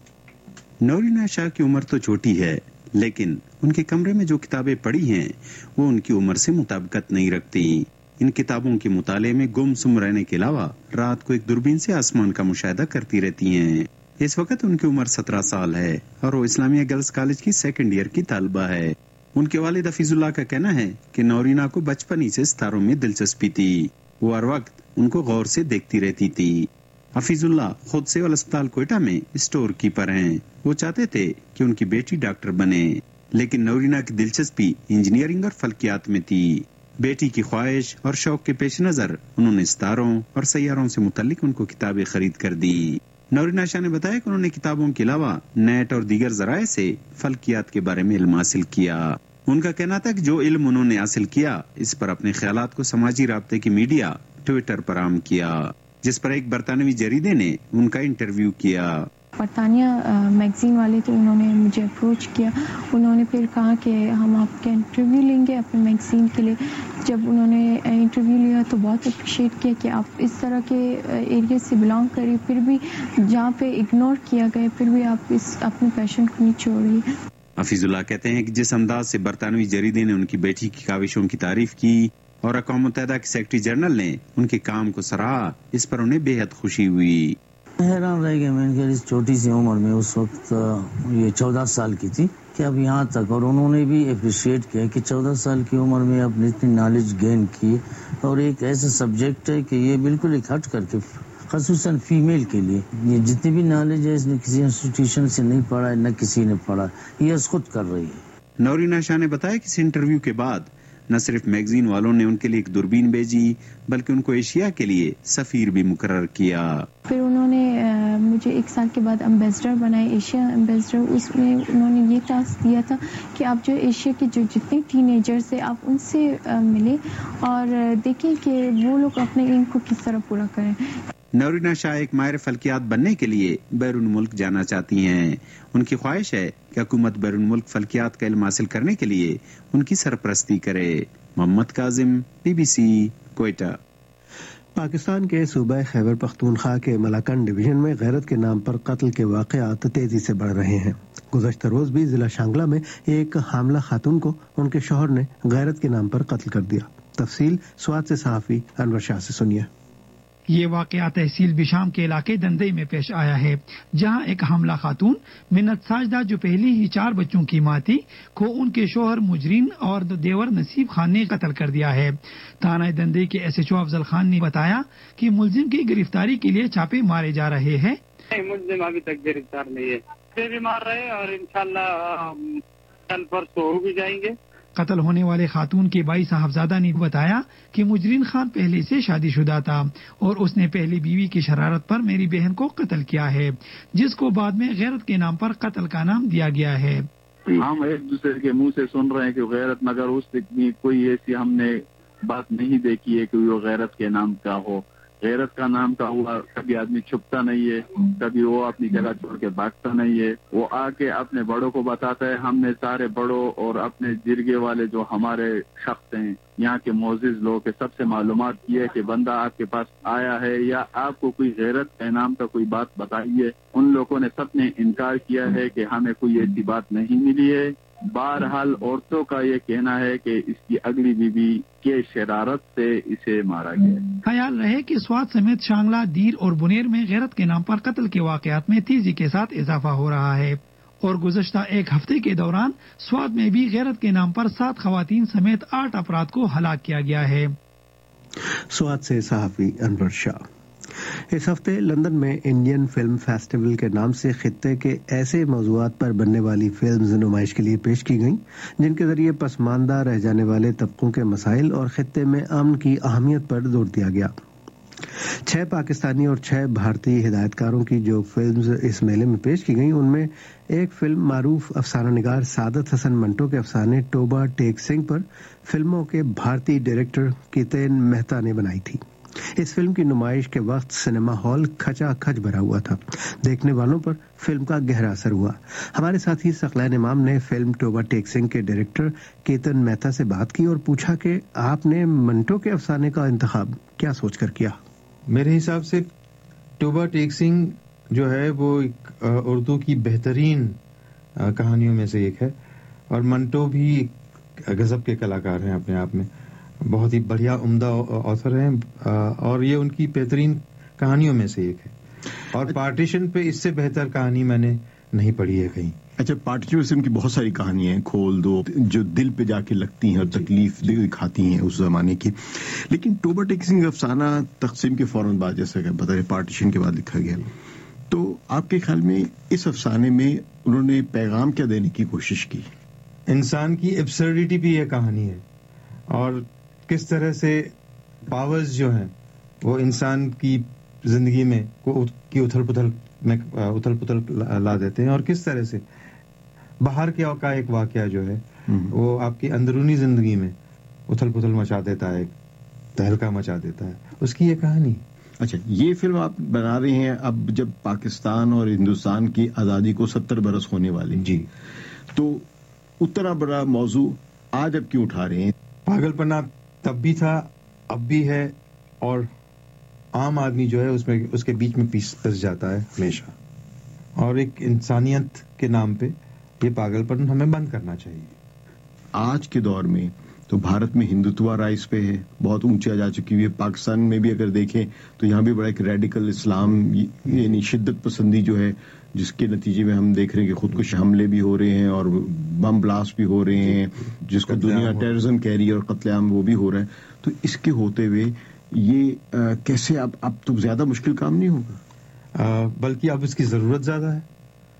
نورین شاہ کی عمر تو چھوٹی ہے لیکن ان کے کمرے میں جو کتابیں پڑھی ہیں وہ ان کی عمر سے مطابقت نہیں رکھتی. ان کتابوں کے مطالعے میں گم سم رہنے کے علاوہ رات کو ایک دوربین سے آسمان کا مشاہدہ کرتی رہتی ہیں. اس وقت ان کی عمر 17 سال ہے اور وہ اسلامیہ گرلز کالج کی سیکنڈ ایئر کی طالبہ ہے. ان کے والد حفیظ اللہ کا کہنا ہے کہ نورینا کو بچپن ہی سے ستاروں میں دلچسپی تھی. وہ ہر وقت ان کو غور سے دیکھتی رہتی تھی. حفیظ اللہ خود سول اسپتال کوئٹہ میں اسٹور کیپر ہیں. وہ چاہتے تھے کہ ان کی بیٹی ڈاکٹر بنے لیکن نورینا کی دلچسپی انجینئرنگ اور فلکیات میں تھی. بیٹی کی خواہش اور شوق کے پیش نظر انہوں نے ستاروں اور سیاروں سے متعلق ان کو کتابیں خرید کر دی. نورین شاہ نے بتایا کہ انہوں نے کتابوں کے علاوہ نیٹ اور دیگر ذرائع سے فلکیات کے بارے میں علم حاصل کیا. ان کا کہنا تھا کہ جو علم انہوں نے حاصل کیا اس پر اپنے خیالات کو سماجی رابطے کی میڈیا ٹویٹر پر عام کیا جس پر ایک برطانوی جریدے نے ان کا انٹرویو کیا. برطانیہ میگزین والے تو انہوں نے مجھے اپروچ کیا. انہوں نے پھر کہا کہ ہم آپ کا انٹرویو لیں گے اپنے میگزین کے لیے. جب انہوں نے انٹرویو لیا تو بہت اپریشیٹ کیا کہ آپ اس طرح کے ایریا سے بلانگ کریں پھر بھی جہاں پہ اگنور کیا گیا پھر بھی آپ اس اپنے پیشن کو نہیں چھوڑیے. حفیظ اللہ کہتے ہیں کہ جس انداز سے برطانوی جریدے نے ان کی بیٹی کی کاوشوں کی تعریف کی اور اقوام متحدہ کے سیکرٹری جنرل نے ان کے کام کو سراہا اس پر انہیں بے حد خوشی ہوئی. حیران رہ گیا میں کہ اس چھوٹی سی عمر میں اس وقت یہ 14 سال کی تھی کہ اب یہاں تک اور انہوں نے بھی اپریشیٹ کیا کہ 14 سال کی عمر میں آپ نے اتنی نالج گین کی اور ایک ایسا سبجیکٹ ہے کہ یہ بالکل ایک ہٹ کر کے خصوصاً فیمیل کے لیے یہ جتنی بھی نالج ہے اس نے کسی انسٹیٹیوشن سے نہیں پڑھا نہ کسی نے پڑھا یہ اس خود کر رہی ہے. نورین شاہ نے بتایا کہ اس انٹرویو کے بعد نہ صرف میگزین والوں نے ان کے لیے ایک دوربین بھیجی بلکہ ان کو ایشیا کے لیے سفیر بھی مقرر کیا. پھر انہوں نے مجھے 1 سال کے بعد امبیسڈر بنائے ایشیا امبیسڈر. اس میں انہوں نے یہ ٹاسک دیا تھا کہ آپ جو ایشیا کے جو جتنے ٹین ایجرز ہیں آپ ان سے ملیں اور دیکھیں کہ وہ لوگ اپنے علم کو کس طرح پورا کریں. نورین شاہ ایک ماہر فلکیات بننے کے لیے بیرون ملک جانا چاہتی ہیں. ان کی خواہش ہے کہ حکومت بیرون ملک فلکیات کا علم حاصل کرنے کے لیے ان کی سرپرستی کرے. محمد کاظم BBC کوئٹہ. پاکستان کے صوبہ خیبر پختونخوا کے ملاکنڈ ڈویژن میں غیرت کے نام پر قتل کے واقعات تیزی سے بڑھ رہے ہیں. گزشتہ روز بھی ضلع شانگلہ میں ایک حاملہ خاتون کو ان کے شوہر نے غیرت کے نام پر قتل کر دیا. تفصیل سوات سے صحافی انور شاہ سے سنیے. یہ واقعہ تحصیل بشام کے علاقے دندئی میں پیش آیا ہے جہاں ایک حاملہ خاتون منت ساجدہ جو پہلی ہی 4 بچوں کی ماں تھی کو ان کے شوہر مجرین اور دیور نصیب خان نے قتل کر دیا ہے. تھانہ دندئی کے SHO افضل خان نے بتایا کہ ملزم کی گرفتاری کے لیے چھاپے مارے جا رہے ہیں. ملزم ابھی تک گرفتار نہیں ہے. بھی مار رہے ہیں اور انشاءاللہ کل پرسوں بھی جائیں گے. قتل ہونے والے خاتون کے بھائی صاحبزادہ نے بتایا کہ مجرین خان پہلے سے شادی شدہ تھا اور اس نے پہلی بیوی کی شرارت پر میری بہن کو قتل کیا ہے جس کو بعد میں غیرت کے نام پر قتل کا نام دیا گیا ہے. ہم ایک دوسرے کے منہ سے سن رہے ہیں کہ غیرت مگر اس کوئی ایسی ہم نے بات نہیں دیکھی ہے کہ وہ غیرت کے نام کا ہو. غیرت کا نام کا ہوا، کبھی آدمی چھپتا نہیں ہے، کبھی وہ اپنی جگہ چھوڑ کے بھاگتا نہیں ہے، وہ آ کے اپنے بڑوں کو بتاتا ہے. ہم نے سارے بڑوں اور اپنے جرگے والے جو ہمارے شخص ہیں، یہاں کے معزز لوگ کے سب سے معلومات کی ہے کہ بندہ آپ کے پاس آیا ہے یا آپ کو کوئی غیرت کے نام کا کوئی بات بتائیے. ان لوگوں نے سب نے انکار کیا ہے کہ ہمیں کوئی ایسی بات نہیں ملی ہے. بہرحال عورتوں کا یہ کہنا ہے کہ اس کی اگلی بیوی کے شرارت سے اسے مارا گیا. خیال رہے کہ سوات سمیت شانگلہ، دیر اور بنیر میں غیرت کے نام پر قتل کے واقعات میں تیزی کے ساتھ اضافہ ہو رہا ہے، اور گزشتہ ایک ہفتے کے دوران سوات میں بھی غیرت کے نام پر 7 خواتین سمیت 8 افراد کو ہلاک کیا گیا ہے. سوات سے صحافی انور شاہ. اس ہفتے لندن میں انڈین فلم فیسٹیول کے نام سے خطے کے ایسے موضوعات پر بننے والی فلمز نمائش کے لیے پیش کی گئیں جن کے ذریعے پسماندہ رہ جانے والے طبقوں کے مسائل اور خطے میں امن کی اہمیت پر زور دیا گیا. 6 پاکستانی اور 6 بھارتی ہدایت کاروں کی جو فلمز اس میلے میں پیش کی گئیں ان میں ایک فلم معروف افسانہ نگار سعادت حسن منٹو کے افسانے ٹوبا ٹیک سنگھ پر فلموں کے بھارتی ڈائریکٹر کیتن مہتا نے بنائی تھی. اس فلم کی نمائش کے وقت سنیما ہال کھچا کھچ بھرا ہوا تھا. دیکھنے والوں پر فلم کا گہرا اثر ہوا. ہمارے ساتھی ثقلین امام نے فلم ٹوبا ٹیک سنگھ کے ڈائریکٹر کیتن مہتا سے بات کی اور پوچھا کہ آپ نے منٹو کے افسانے کا انتخاب کیا سوچ کر کیا؟ میرے حساب سے ٹوبا ٹیک سنگھ جو ہے وہ اردو کی بہترین کہانیوں میں سے ایک ہے، اور منٹو بھی غضب کے کلاکار ہیں اپنے آپ میں، بہت ہی بڑھیا عمدہ آتھر ہیں، اور یہ ان کی بہترین کہانیوں میں سے ایک ہے. اور پارٹیشن پہ اس سے بہتر کہانی میں نے نہیں پڑھی ہے کہیں. اچھا، پارٹیشن سے ان کی بہت ساری کہانیاں ہیں، کھول دو، جو دل پہ جا کے لگتی ہیں اور تکلیف دکھاتی ہیں اس زمانے کی. لیکن ٹوبا ٹیک سنگھ افسانہ تقسیم کے فوراً بعد، جیسا کہ پتہ ہے پارٹیشن کے بعد لکھا گیا، تو آپ کے خیال میں اس افسانے میں انہوں نے پیغام کیا دینے کی کوشش کی؟ انسان کی ایبسرڈیٹی بھی یہ کہانی ہے، اور کس طرح سے پاورز جو ہیں وہ انسان کی زندگی میں کی اتھل پتھل لا دیتے ہیں، اور کس طرح سے باہر کے کا ایک واقعہ جو ہے وہ آپ کی اندرونی زندگی میں اتھل پتھل مچا دیتا ہے، تہلکہ مچا دیتا ہے. اس کی یہ کہانی. اچھا، یہ فلم آپ بنا رہے ہیں اب جب پاکستان اور ہندوستان کی آزادی کو 70 برس ہونے والے. جی، تو اتنا بڑا موضوع آج اب کیوں اٹھا رہے ہیں؟ پاگل پنا تب بھی تھا، اب بھی ہے، اور عام آدمی جو ہے اس کے بیچ میں پس جاتا ہے ہمیشہ. اور ایک انسانیت کے نام پہ یہ پاگل پن ہمیں بند کرنا چاہیے. آج کے دور میں تو بھارت میں ہندوتوا رائز پہ ہے، بہت اونچا جا چکی ہوئی ہے. پاکستان میں بھی اگر دیکھیں تو یہاں بھی بڑا ایک ریڈیکل اسلام، یعنی شدت پسندی جو ہے، جس کے نتیجے میں ہم دیکھ رہے ہیں کہ خودکش حملے بھی ہو رہے ہیں اور بم بلاسٹ بھی ہو رہے ہیں، جس کو دنیا ٹیررزم کہہ رہی ہے، اور قتل عام وہ بھی ہو رہا ہے. تو اس کے ہوتے ہوئے یہ کیسے اب تو زیادہ مشکل کام نہیں ہوگا، بلکہ اب اس کی ضرورت زیادہ ہے.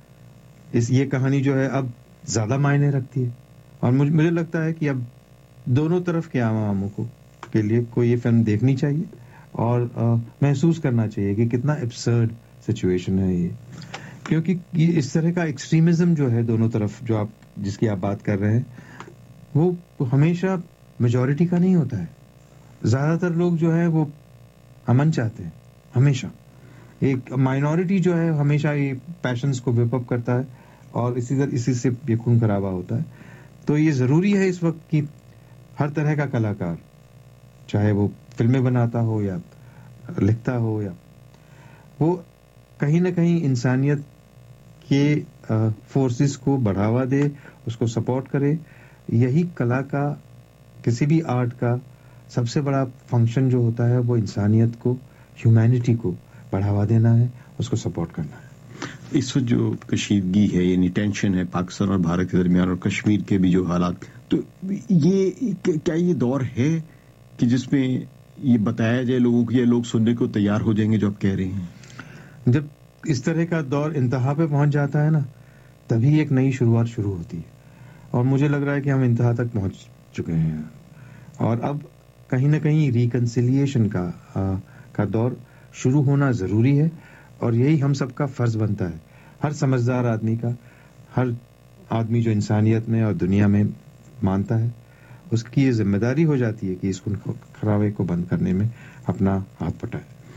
یہ کہانی جو ہے اب زیادہ معنی رکھتی ہے، اور مجھے لگتا ہے کہ اب دونوں طرف کے عواموں کے لیے کوئی یہ فلم دیکھنی چاہیے اور محسوس کرنا چاہیے کہ کتنا ایبسرڈ سچویشن ہے یہ. کیونکہ یہ اس طرح کا ایکسٹریمزم جو ہے دونوں طرف، جو جس کی آپ بات کر رہے ہیں، وہ ہمیشہ میجورٹی کا نہیں ہوتا ہے. زیادہ تر لوگ جو ہے وہ امن چاہتے ہیں، ہمیشہ. ایک مائنورٹی جو ہے ہمیشہ یہ پیشنز کو ویپ اپ کرتا ہے، اور اسی سے یہ خون خرابہ ہوتا ہے. تو یہ ضروری ہے اس وقت کہ ہر طرح کا کلاکار، چاہے وہ فلمیں بناتا ہو یا لکھتا ہو، یا وہ کہیں نہ کہیں انسانیت کے فورسز کو بڑھاوا دے، اس کو سپورٹ کرے. یہی کلا کا، کسی بھی آرٹ کا سب سے بڑا فنکشن جو ہوتا ہے وہ انسانیت کو، ہیومینٹی کو بڑھاوا دینا ہے، اس کو سپورٹ کرنا ہے. اس وقت جو کشیدگی ہے، یعنی ٹینشن ہے پاکستان اور بھارت کے درمیان، اور کشمیر کے بھی جو حالات، تو یہ کیا یہ دور ہے کہ جس میں یہ بتایا جائے لوگوں کو، یا لوگ سننے کو تیار ہو جائیں گے جو آپ کہہ رہے ہیں؟ جب اس طرح کا دور انتہا پہ پہنچ جاتا ہے نا، تبھی ایک نئی شروعات شروع ہوتی ہے. اور مجھے لگ رہا ہے کہ ہم انتہا تک پہنچ چکے ہیں، اور اب کہیں نہ کہیں ریکنسیلیشن کا دور شروع ہونا ضروری ہے. اور یہی ہم سب کا فرض بنتا ہے، ہر سمجھدار آدمی کا، ہر آدمی جو انسانیت میں اور دنیا میں مانتا ہے، اس کی یہ ذمہ داری ہو جاتی ہے کہ اس خرابے کو بند کرنے میں اپنا ہاتھ پٹائے.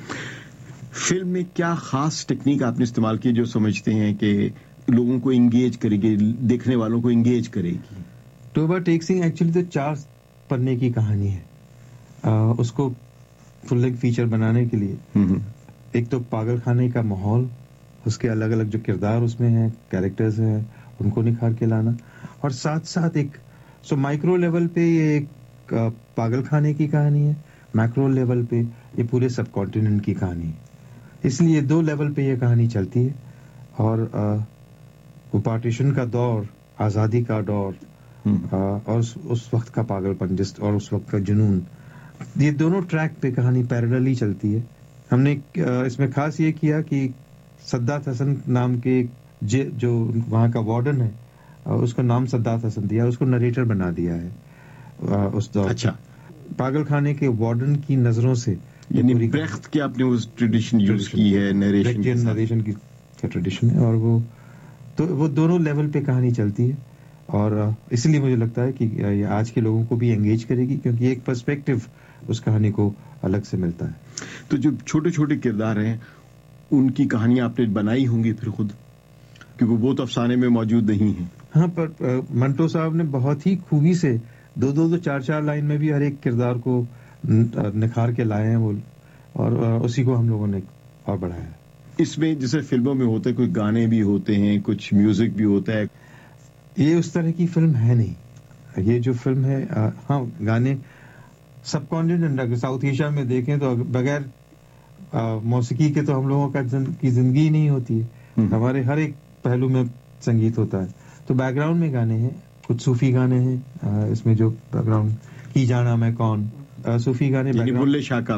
फिल्म में क्या खास टेक्निक आपने इस्तेमाल की जो समझते हैं कि लोगों को इंगेज करेगी, देखने वालों को इंगेज करेगी? टोबा टेक सिंह एक्चुअली तो 4 पन्ने की कहानी है। उसको फुल लेंथ फीचर बनाने के लिए एक तो पागल खाने का माहौल, उसके अलग अलग जो किरदार उसमें हैं, कैरेक्टर्स हैं, उनको निखार के लाना, और साथ साथ एक माइक्रो लेवल पे ये एक पागल खाने की कहानी है, मैक्रो लेवल पे ये पूरे सब कॉन्टिनेंट की कहानी है। इसलिए 2 लेवल पे ये कहानी चलती है। और वो पार्टीशन का दौर, आज़ादी का दौर, और उस वक्त का पागलपन और उस वक्त का जुनून, ये दोनों ट्रैक पे कहानी पैरेलली चलती है। हमने इसमें खास ये किया कि सद्दात हसन नाम के जो वहाँ का वार्डन है, उसका नाम सद्दात हसन दिया, उसको नरेटर बना दिया है उस दौर। अच्छा, पागल खाने के वार्डन की नजरों से, यानी ब्रेख्त की आपने उस ट्रेडिशन यूज की है, नरेशन की ट्रेडिशन है, और वो दोनों लेवल पे कहानी चलती है। और इसलिए मुझे लगता है कि ये आज के लोगों को भी एंगेज करेगी, क्योंकि एक पर्सपेक्टिव उस कहानी को अलग से मिलता है। तो जो छोटे छोटे किरदार हैं उनकी कहानियां आपने बनाई होंगी फिर खुद, क्योंकि वो तो अफसाने में मौजूद नहीं है। हाँ, पर मंटो साहब ने बहुत ही खूबी से 2-2, 4-4 लाइन में भी हर एक किरदार को निखार के लाए हैं वो, और उसी को हम लोगों ने और बढ़ाया। इसमें जैसे फिल्मों में होता है, कुछ गाने भी होते हैं, कुछ म्यूजिक भी होता है, ये उस तरह की फिल्म है नहीं। ये जो फिल्म है, हाँ, गाने सब कॉन्टिनेंट, अगर साउथ एशिया में देखें तो बगैर मौसीकी के तो हम लोगों की जिंदगी ही नहीं होती है। हमारे हर एक पहलू में संगीत होता है। तो बैकग्राउंड में गाने हैं, कुछ सूफी गाने हैं इसमें, जो बैकग्राउंड की जाना मैं कौन, सूफी गाने, बुल्ले शाह का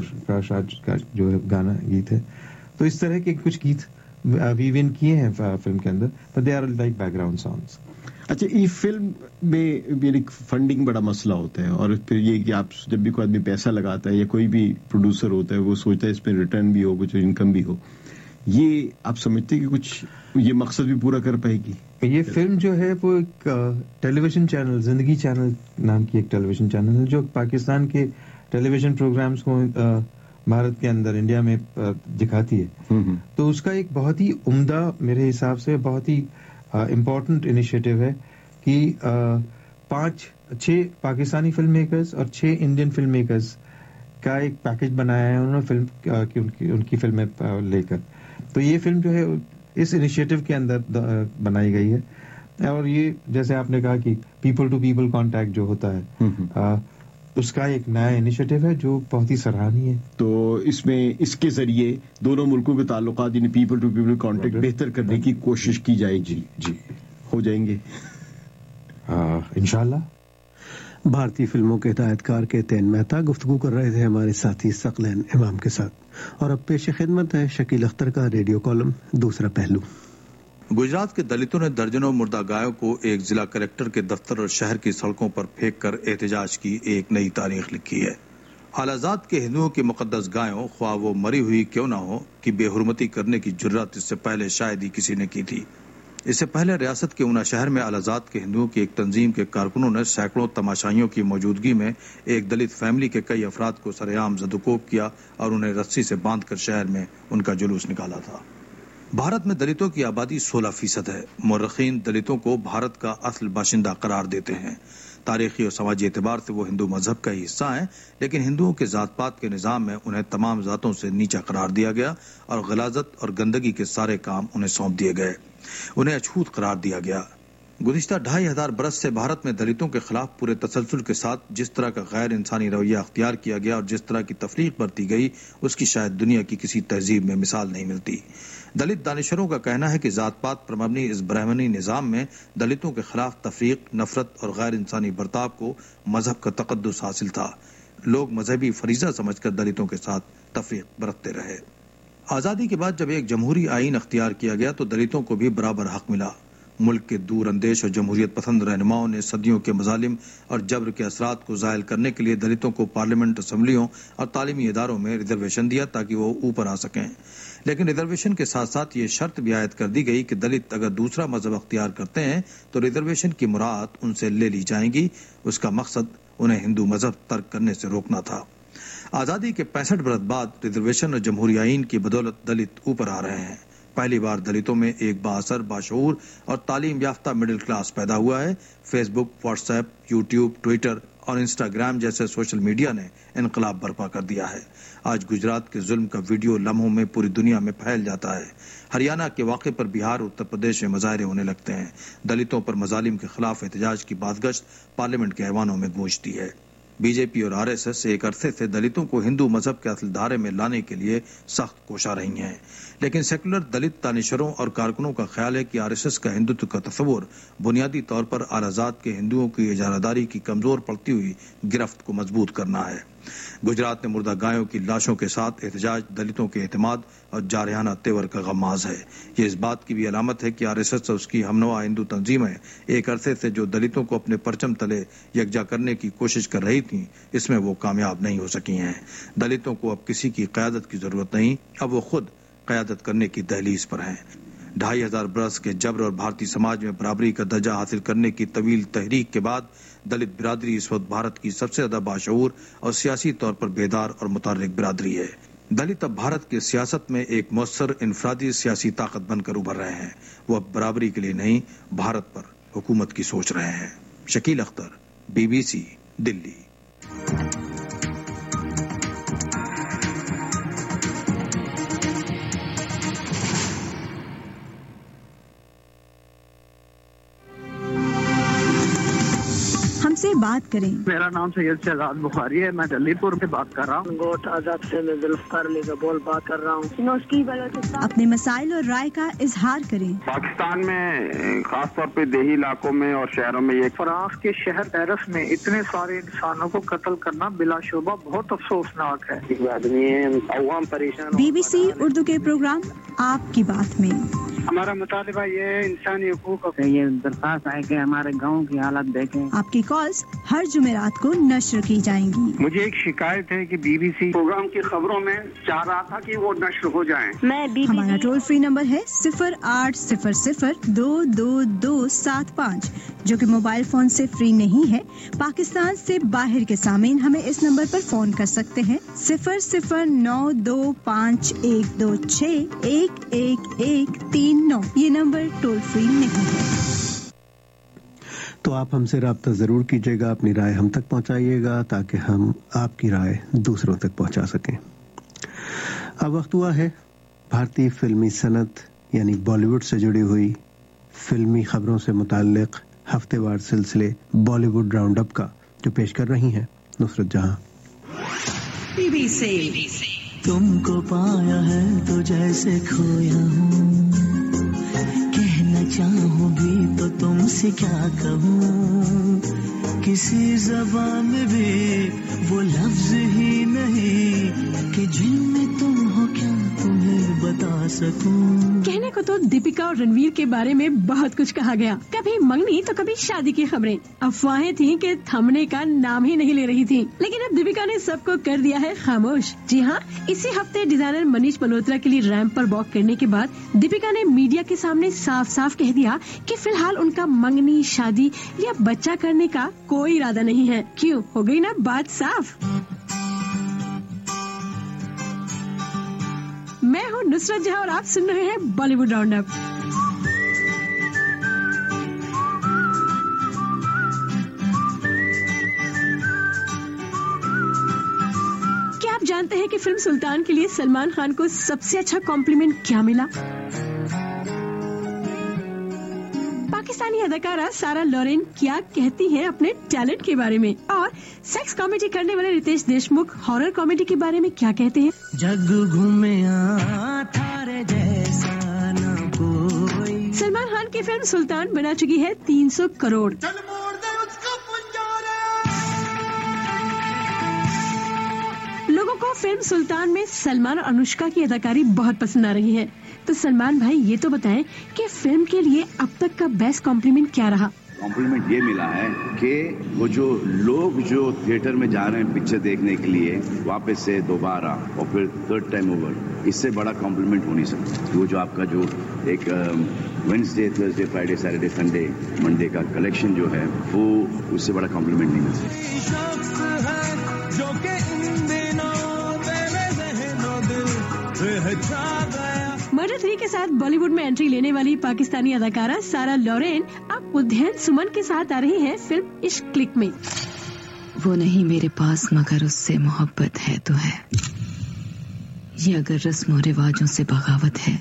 जो है गाना गीत है। तो इस तरह के कुछ गीत वीव किए हैं फिल्म के अंदर, but they are like background songs. अच्छा, ये फिल्म में मेरी फंडिंग बड़ा मसला होता है, और फिर ये कि आप जब भी कोई आदमी पैसा लगाता है या कोई भी प्रोड्यूसर होता है, वो सोचता है इसमें रिटर्न भी हो, कुछ इनकम भी हो। ये आप समझते हैं कि कुछ ये मकसद भी पूरा कर पाएगी? ये फिल्म जो है वो एक टेलीविजन चैनल, जिंदगी चैनल नाम की एक टेलीविजन चैनल है, जो पाकिस्तान के टेलीविजन प्रोग्राम्स को भारत के अंदर, इंडिया में दिखाती है। तो उसका एक बहुत ही उम्दा, मेरे हिसाब से बहुत ही इम्पोर्टेंट इनिशिएटिव है कि 5-6 पाकिस्तानी फिल्म मेकर्स और 6 इंडियन फिल्म मेकर्स का एक पैकेज बनाया है उन्होंने फिल्म की उनकी फिल्में लेकर। तो ये फिल्म जो है इस इनिशिएटिव के अंदर बनाई गई है, और ये जैसे आपने कहा कि पीपल टू पीपल कांटेक्ट जो होता है, उसका एक नया इनिशिएटिव है जो बहुत ही सराहनीय है। तो इसमें इसके जरिए दोनों मुल्कों के ताल्लुकात, यानी पीपल टू पीपल कांटेक्ट बेहतर करने की कोशिश की जाएगी। जी, हो जाएंगे इंशाल्लाह। भारतीय फिल्मों के हिदायतकार केतन मेहता गुफ्तगू कर रहे थे हमारे साथी सकलैन इमाम के साथ। और अब पेश खिदमत है शकील अख्तर का रेडियो कॉलम दूसरा पहलू। गुजरात के दलितों ने दर्जनों मुर्दा गायों को एक जिला कलेक्टर के दफ्तर और शहर की सड़कों पर फेंक कर एहतजाज की एक नई तारीख लिखी है। आलाजात के हिंदुओं की मुकद्दस गायों, ख्वाह वो मरी हुई क्यों ना हो, की बेहुरमती करने की जुर्रत इससे पहले शायद ही किसी ने की थी। इससे पहले रियासत के ऊना शहर में आलाजात के हिंदुओं की एक तंजीम के कारकुनों ने सैकड़ों तमाशाइयों की मौजूदगी में एक दलित फैमिली के कई अफराद को सरेआम जदुकोब किया और उन्हें रस्सी से बांधकर शहर में उनका जुलूस निकाला था। भारत में दलितों की आबादी 16% है। मुर्रखीन दलितों को भारत का असल बाशिंदा करार देते हैं। तारीखी और समाजी एतबार से वो हिंदू मजहब का ही हिस्सा हैं, लेकिन हिंदुओं के जात पात के निज़ाम में उन्हें तमाम जातों से नीचा करार दिया गया और गलाजत और गंदगी के सारे काम उन्हें सौंप दिए गए, उन्हें अछूत करार दिया गया। गुज़िश्ता 2500 बरस से भारत में दलितों के खिलाफ पूरे तसलसल के साथ जिस तरह का गैर इंसानी रवैया अख्तियार किया गया और जिस तरह की तफरीक बरती गई, उसकी शायद दुनिया की किसी तहजीब में मिसाल नहीं मिलती। दलित दानिशरों का कहना है कि जात पात पर मबनी इस ब्राह्मणी निज़ाम में दलितों के खिलाफ तफरीक, नफरत और गैर इंसानी बर्ताव को मजहब का तकद्दुस हासिल था। लोग मजहबी फरीजा समझकर दलितों के साथ तफरीक बरतते रहे। आज़ादी के बाद जब एक जमहूरी आईन अख्तियार किया गया तो दलितों को भी बराबर हक मिला। मुल्क के दूर अंदेश और जमहूरियत पसंद रहनुमाओं ने सदियों के मजालिम और जबर के असरात को ज़ायल करने के लिए दलितों को पार्लियामेंट, असम्बलियों और तालीमी इदारों में रिजर्वेशन दिया ताकि वो ऊपर आ सकें। लेकिन रिजर्वेशन के साथ साथ ये शर्त भी आयद कर दी गई कि दलित अगर दूसरा मजहब अख्तियार करते हैं तो रिजर्वेशन की मुराद उनसे ले ली जाएगी। उसका मकसद उन्हें हिंदू मजहब तर्क करने से रोकना था। آزادی کے 65 برس بعد ریزرویشن اور جمہوری آئین کی بدولت دلت اوپر آ رہے ہیں. پہلی بار دلتوں میں ایک بااثر، باشعور اور تعلیم یافتہ مڈل کلاس پیدا ہوا ہے. Facebook, WhatsApp, YouTube, Twitter اور انسٹاگرام جیسے سوشل میڈیا نے انقلاب برپا کر دیا ہے. آج گجرات کے ظلم کا ویڈیو لمحوں میں پوری دنیا میں پھیل جاتا ہے. ہریانہ کے واقعے پر بہار، اتر پردیش میں مظاہرے ہونے لگتے ہیں. دلتوں پر مظالم کے خلاف احتجاج کی بازگشت پارلیمنٹ کے ایوانوں میں گونجتی ہے. بی جے پی اور RSS ایک عرصے سے دلتوں کو ہندو مذہب کے اصل دھارے میں لانے کے لیے سخت کوشاں رہی ہیں، لیکن سیکولر دلت دانشوروں اور کارکنوں کا خیال ہے کہ RSS کا ہندوتو کا تصور بنیادی طور پر اعلیٰ ذات کے ہندوؤں کی اجارہ داری کی کمزور پڑتی ہوئی گرفت کو مضبوط کرنا ہے. گجرات میں مردہ گایوں کی لاشوں کے ساتھ احتجاج دلتوں کے اعتماد اور جارحانہ تیور کا غماز ہے. یہ اس بات کی بھی علامت ہے کہ RSS اور اس کی ہمنوا ہندو تنظیمیں ایک عرصے سے جو دلتوں کو اپنے پرچم تلے یکجا کرنے کی کوشش کر رہی تھیں، اس میں وہ کامیاب نہیں ہو سکی ہیں. دلتوں کو اب کسی کی قیادت کی ضرورت نہیں، اب وہ خود قیادت کرنے کی دہلیز پر ہیں. 2500 برس کے جبر اور بھارتی سماج میں برابری کا درجہ حاصل کرنے کی طویل تحریک کے بعد دلت برادری اس وقت بھارت کی سب سے زیادہ باشعور اور سیاسی طور پر بیدار اور متحرک برادری ہے. دلت اب بھارت کی سیاست میں ایک مؤثر انفرادی سیاسی طاقت بن کر ابھر رہے ہیں. وہ اب برابری کے لیے نہیں، بھارت پر حکومت کی سوچ رہے ہیں. شکیل اختر، BBC، دلی. سے بات کریں. میرا نام سید شہزاد بخاری ہے، میں دلی پور سے بات کر رہا ہوں. گوٹ آزاد سے میں ذوالفقار علی کا بول بات کر رہا ہوں. اپنے مسائل اور رائے کا اظہار کریں. پاکستان میں خاص طور پہ دیہی علاقوں میں اور شہروں میں یہ فراق کے شہر پیرس میں اتنے سارے انسانوں کو قتل کرنا بلا شبہ بہت افسوسناک ہے. عوام پریشان. BBC اردو کے پروگرام آپ کی بات میں ہمارا مطالبہ یہ ہے انسانی حقوق. یہ درخواست ہے کہ ہمارے گاؤں کی حالت دیکھیں. آپ کی کالز ہر جمعرات کو نشر کی جائیں گی. مجھے ایک شکایت ہے کہ BBC پروگرام کی خبروں میں چاہ رہا تھا کہ وہ نشر ہو جائیں. ہمارا ٹول فری نمبر ہے 0800-222275 جو کہ موبائل فون سے فری نہیں ہے. پاکستان سے باہر کے سامعین ہمیں اس نمبر پر فون کر سکتے ہیں 009251161139. یہ نمبر ٹول فری نہیں ہے. تو آپ ہم سے رابطہ ضرور کیجیے گا، اپنی رائے ہم تک پہنچائیے گا تاکہ ہم آپ کی رائے دوسروں تک پہنچا سکیں. اب وقت ہوا ہے بھارتی فلمی صنعت یعنی بالی ووڈ سے جڑی ہوئی فلمی خبروں سے متعلق ہفتے وار سلسلے بالی ووڈ راؤنڈ اپ کا، جو پیش کر رہی ہیں نصرت جہاں. تم کو پایا ہے تو جیسے کھویا ہوں، کہنا چاہوں بھی تو تم سے کیا کہوں، کسی زبان میں بھی وہ لفظ ہی نہیں کہ جن میں تم ہو کیا تمہیں بتا سکوں. کہنے کو تو دیپیکا اور رنویر کے بارے میں بہت کچھ کہا گیا، کبھی منگنی تو کبھی شادی کی خبریں، افواہیں تھیں کہ تھمنے کا نام ہی نہیں لے رہی تھی، لیکن اب دیپیکا نے سب کو کر دیا ہے خاموش. جی ہاں، اسی ہفتے ڈیزائنر منیش ملہوترا کے لیے ریمپ پر واک کرنے کے بعد دیپیکا نے میڈیا کے سامنے صاف صاف کہہ دیا کہ فی الحال ان کا منگنی، شادی یا بچہ کرنے کا کوئی ارادہ نہیں ہے. کیوں؟ ہو گئی نا بات صاف. میں ہوں نصرت جہاں اور آپ سن رہے ہیں بالی ووڈ راؤنڈ اپ. کیا آپ جانتے ہیں کہ فلم سلطان کے لیے سلمان خان کو سب سے اچھا کمپلیمنٹ کیا ملا؟ پاکستانی اداکارہ سارا لورین کیا کہتی ہیں اپنے ٹیلنٹ کے بارے میں، اور سیکس کامیڈی کرنے والے ریتیش دیشمکھ ہارر کامیڈی کے بارے میں کیا کہتے ہیں؟ جگ گھومیا تھارے جیسا نہ کوئی. سلمان خان کی فلم سلطان بنا چکی ہے 300 کروڑ. لوگوں کو فلم سلطان میں سلمان اور انوشکا کی اداکاری بہت پسند آ رہی ہے. تو سلمان بھائی یہ تو بتائیں کہ فلم کے لیے اب تک کا بیسٹ کمپلیمنٹ کیا رہا؟ کمپلیمنٹ یہ ملا ہے کہ وہ جو لوگ جو تھیٹر میں جا رہے ہیں پکچر دیکھنے کے لیے واپس سے دوبارہ اور پھر تھرڈ ٹائم اوور، اس سے بڑا کمپلیمنٹ ہو نہیں سکتا. وہ جو آپ کا جو ایک Wednesday, Thursday, Friday, Saturday, Sunday, Monday کا کلیکشن جو ہے وہ اس سے بڑا کمپلیمنٹ نہیں مل سکتا. मर्डर 3 के साथ बॉलीवुड में एंट्री लेने वाली पाकिस्तानी अदाकारा सारा लॉरेन अब उद्यन सुमन के साथ आ रही हैं फिल्म इश्क क्लिक में। वो नहीं मेरे पास मगर उससे मोहब्बत है तो है, ये अगर रस्म और रिवाजों से बगावत है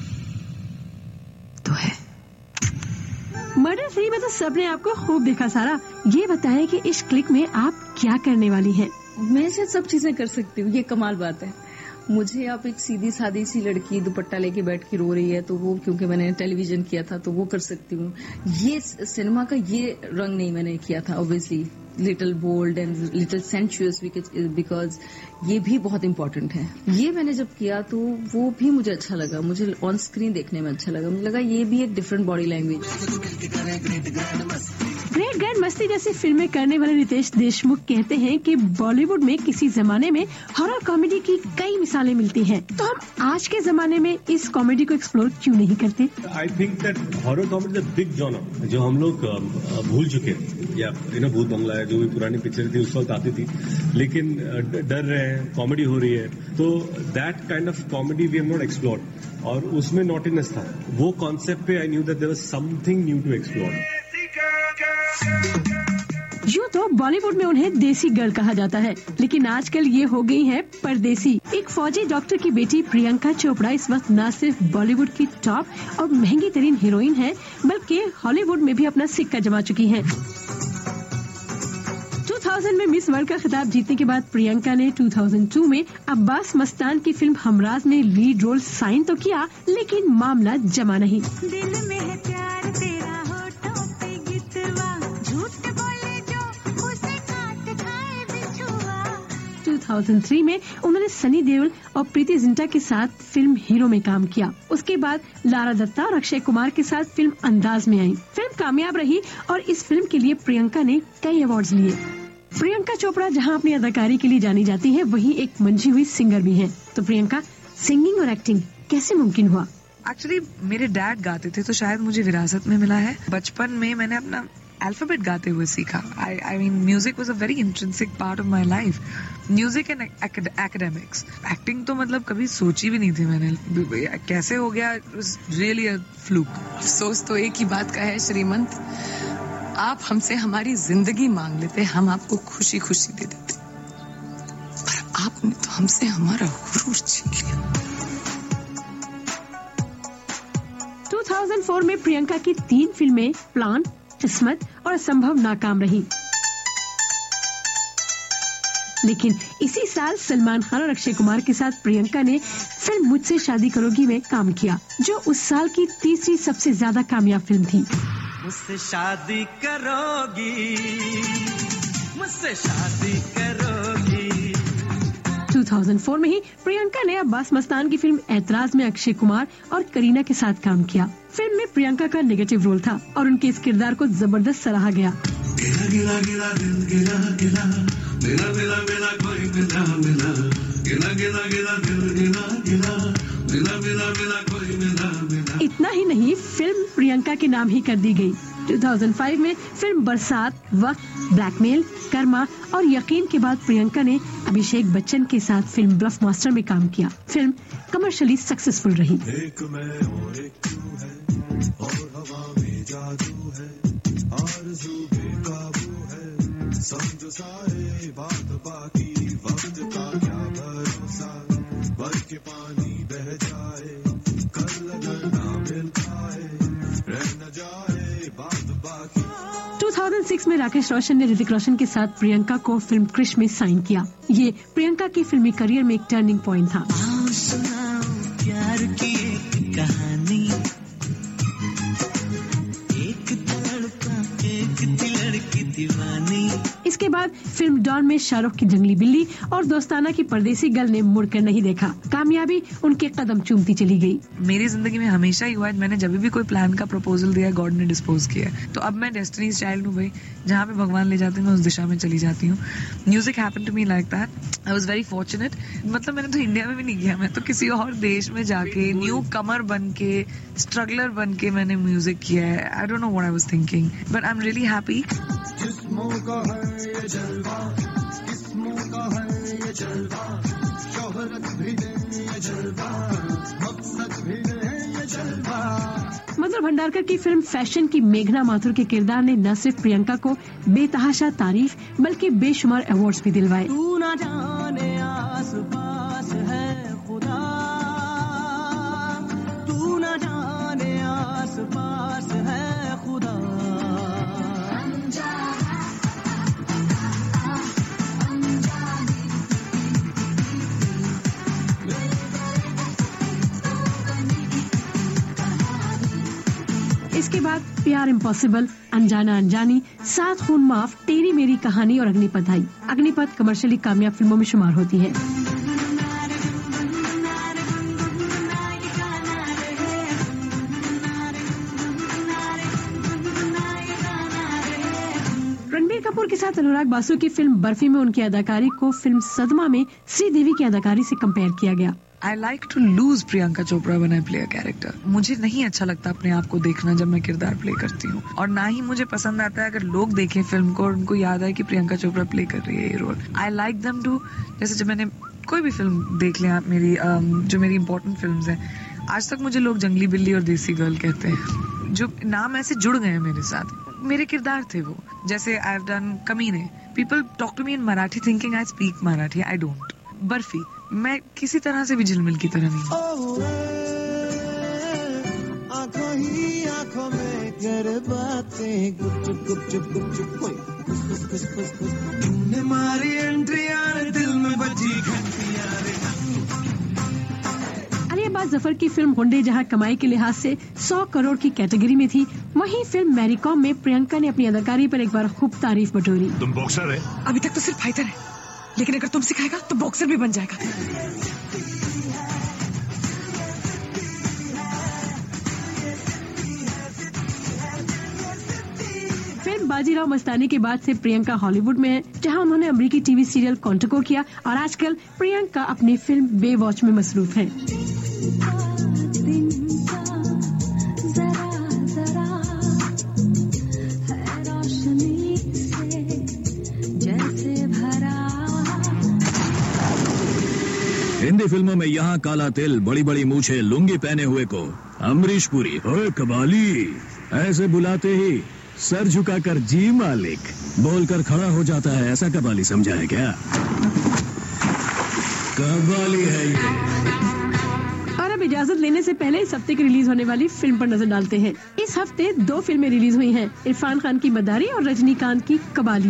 तो है। मर्डर 3 में तो सबने आपको खूब देखा। सारा, ये बताएं कि इश्क क्लिक में आप क्या करने वाली हैं? मैं शायद सब चीजें कर सकती हूँ, ये कमाल बात है। मुझे आप एक सीधी सादी सी लड़की दुपट्टा लेके बैठ के रो रही है तो वो, क्योंकि मैंने टेलीविजन किया था तो वो कर सकती हूँ। ये सिनेमा का ये रंग नहीं मैंने किया था, obviously little bold and little sensuous, because ये भी बहुत इम्पोर्टेंट है। ये मैंने जब किया तो वो भी मुझे अच्छा लगा, मुझे ऑन स्क्रीन देखने में अच्छा लगा, मुझे लगा ये भी एक different body language. Great Grand Masti जैसी फिल्में करने वाले रितेश देशमुख कहते हैं कि बॉलीवुड में किसी जमाने में हॉरर कॉमेडी की कई मिसालें मिलती हैं, तो हम आज के जमाने में इस कॉमेडी को एक्सप्लोर क्यों नहीं करते? I think that horror comedy is a big genre जो हम लोग भूल चुके हैं, या भूत बंगला है जो भी पुरानी पिक्चर थी उस वक्त आती थी, लेकिन डर रहे हैं, कॉमेडी हो रही है, तो that kind of comedy we have not explored, और उसमें नॉटीनेस था। वो कॉन्सेप्ट पे I knew that there was something new to explore. यूँ तो बॉलीवुड में उन्हें देसी गर्ल कहा जाता है, लेकिन आजकल ये हो गई है परदेसी। एक फौजी डॉक्टर की बेटी प्रियंका चोपड़ा इस वक्त न सिर्फ बॉलीवुड की टॉप और महंगी तरीन हीरोइन है, बल्कि हॉलीवुड में भी अपना सिक्का जमा चुकी हैं। 2000 में मिस वर्ल्ड का खिताब जीतने के बाद प्रियंका ने 2002 में अब्बास मस्तान की फिल्म हमराज में लीड रोल साइन तो किया, लेकिन मामला जमा नहीं। दिल में है प्यार तेरा, 2003 में उन्होंने सनी देओल और प्रीति जिंटा के साथ फिल्म हीरो में काम किया। उसके बाद लारा दत्ता और अक्षय कुमार के साथ फिल्म अंदाज में आई। फिल्म कामयाब रही और इस फिल्म के लिए प्रियंका ने कई अवार्ड्स लिए। प्रियंका चोपड़ा जहां अपनी अदाकारी के लिए जानी जाती है, वहीं एक मंझी हुई सिंगर भी है। तो प्रियंका, सिंगिंग और एक्टिंग कैसे मुमकिन हुआ? एक्चुअली मेरे डैड गाते थे तो शायद मुझे विरासत में मिला है। बचपन में मैंने अपना अल्फाबेट गाते हुए सीखा। I mean music was a very intrinsic part of my life. Music and academics. Acting तो मतलब कभी सोची भी नहीं थी मैंने, कैसे हो गया, it was really a fluke. अफसोस तो एक ही बात का है श्रीमंत, आप हमसे हमारी जिंदगी मांग लेते, हम आपको खुशी खुशी दे देते, पर आपने तो हमसे हमारा गुरूर छीन लिया। 2004 में प्रियंका की 3 फिल्में प्लान, किस्मत और असंभव नाकाम रही, लेकिन इसी साल सलमान खान और अक्षय कुमार के साथ प्रियंका ने फिल्म मुझसे शादी करोगी में काम किया, जो उस साल की तीसरी सबसे ज्यादा कामयाब फिल्म थी। मुझसे शादी करोगी, मुझसे शादी करोगी। 2004 में ही प्रियंका ने अब्बास मस्तान की फिल्म ऐतराज में अक्षय कुमार और करीना के साथ काम किया। फिल्म में प्रियंका का नेगेटिव रोल था और उनके इस किरदार को जबरदस्त सराहा गया। गिला गिला गिला दिल गिला गिला, मिला मिला मिला कोई मिला मिला, गिला गिला गिला दिल गिला गिला, मिला मिला मिला कोई मिला मिला। इतना ही नहीं, फिल्म प्रियंका के नाम ही कर दी गई। 2005 में फिल्म बरसात, वक्त, ब्लैकमेल, कर्मा और यकीन के बाद प्रियंका ने अभिषेक बच्चन के साथ फिल्म ब्लफ मास्टर में काम किया। फिल्म कमर्शियली सक्सेसफुल रही। एक मैं और एक तू है, और हवा में जादू है, आरज़ू बेकाबू है, समझो सारे बात बाकी, वक्त का क्या भरोसा, बरस के पानी बह जाए, कल अगर ना मिल पाए, रह न जाए बात बाकी। 2006 में राकेश रोशन ने ऋतिक रोशन के साथ प्रियंका को फिल्म क्रिश में साइन किया। ये प्रियंका की फिल्मी करियर में एक टर्निंग पॉइंट था। प्यार की एक कहानी, एक लड़का एक लड़की दीवानी। इसके बाद फिल्म डॉन में शाहरुख की जंगली बिल्ली और दोस्ताना की परदेसी गर्ल ने मुड़कर नहीं देखा। कामयाबी उनके कदम चूमती चली गई। मेरी जिंदगी में हमेशा ही हुआ है, मैंने जब भी कोई प्लान का प्रपोजल दिया, गॉड ने डिस्पोज किया। तो अब मैं डेस्टिनीज चाइल्ड हूँ भाई, जहाँ पे भगवान ले जाते हैं मैं उस दिशा में चली जाती हूँ। Music happened to me like that. I was very fortunate. मतलब मैंने तो इंडिया में भी नहीं किया, मैं तो किसी और देश में जाके न्यू कमर बन के, स्ट्रगलर बन के मैंने म्यूजिक किया है। I don't know what I was thinking, but I am really happy. जिस्मों का है ये जलवा, किस्मों का है ये जलवा, शोहरत भी दे ये जलवा, मकसद भी दे ये जलवा। मधुर भंडारकर की फिल्म फैशन की मेघना माथुर के किरदार ने न सिर्फ प्रियंका को बेतहाशा तारीफ बल्कि बेशुमार अवार्ड्स भी दिलवाए। तू ना जाने आस पास है खुदा, तू ना जाने आस पास है खुदा। इसके बाद प्यार इम्पॉसिबल, अनजाना अनजानी, सात खून माफ, तेरी मेरी कहानी और अग्निपथ आई। अग्निपथ कमर्शियली कामयाब फिल्मों में शुमार होती है। रणबीर कपूर के साथ अनुराग बासु की फिल्म बर्फी में उनकी अदाकारी को फिल्म सदमा में श्रीदेवी की अदाकारी से कंपेयर किया गया। I like to lose Priyanka Chopra when I play a character. मुझे नहीं अच्छा लगता अपने आप को देखना जब मैं किरदार प्ले करती हूँ, और ना ही मुझे पसंद आता है अगर लोग देखें फिल्म को और उनको याद आए कि प्रियंका चोपड़ा प्ले कर रही है ये role. I like them to, जैसे जब मैंने कोई भी फिल्म देख लें आप मेरी जो मेरी इंपॉर्टेंट फिल्म्स हैं, आज तक मुझे लोग जंगली बिल्ली और देसी गर्ल कहते हैं, जो नाम ऐसे जुड़ गए हैं मेरे साथ, मेरे किरदार थे वो। जैसे I have done Kaminey, people talk to me in Marathi thinking I speak Marathi, I don't. Barfi, मैं किसी तरह से भी झिलमिल की तरह नहीं। आँखों ही आँखों में कर बातें, गुपचुप गुपचुप गुपचुप कोई खुस खुस खुस खुस खुस, तूने मारी एंट्री आने दिल में बजी घंटियां रे। अलियाबाद जफर की फिल्म हुंडे जहां कमाई के लिहाज से 100 करोड़ की कैटेगरी में थी, वहीं फिल्म मैरी कॉम में प्रियंका ने अपनी अदाकारी पर एक बार खूब तारीफ बटोरी। तुम बॉक्सर है? अभी तक तो सिर्फ फाइटर है, लेकिन अगर तुम सिखाएगा तो बॉक्सर भी बन जाएगा। फिल्म बाजीराव मस्तानी के बाद से प्रियंका हॉलीवुड में है, जहां उन्होंने अमेरिकी टीवी सीरियल कॉन्टिको किया, और आजकल प्रियंका अपनी फिल्म बेवॉच में मसरूफ है। हिंदी फिल्मों में यहाँ काला तिल, बड़ी बड़ी मूछें, लुंगी पहने हुए को अमरीश पुरी, ओए कबाली, ऐसे बुलाते ही सर झुकाकर जी मालिक बोलकर खड़ा हो जाता है, ऐसा कबाली समझा है क्या? कबाली है ये। और अब इजाजत लेने से पहले इस हफ्ते की रिलीज होने वाली फिल्म पर नजर डालते हैं। इस हफ्ते 2 फिल्में रिलीज हुई हैं, इरफान खान की मदारी और रजनीकांत की कबाली।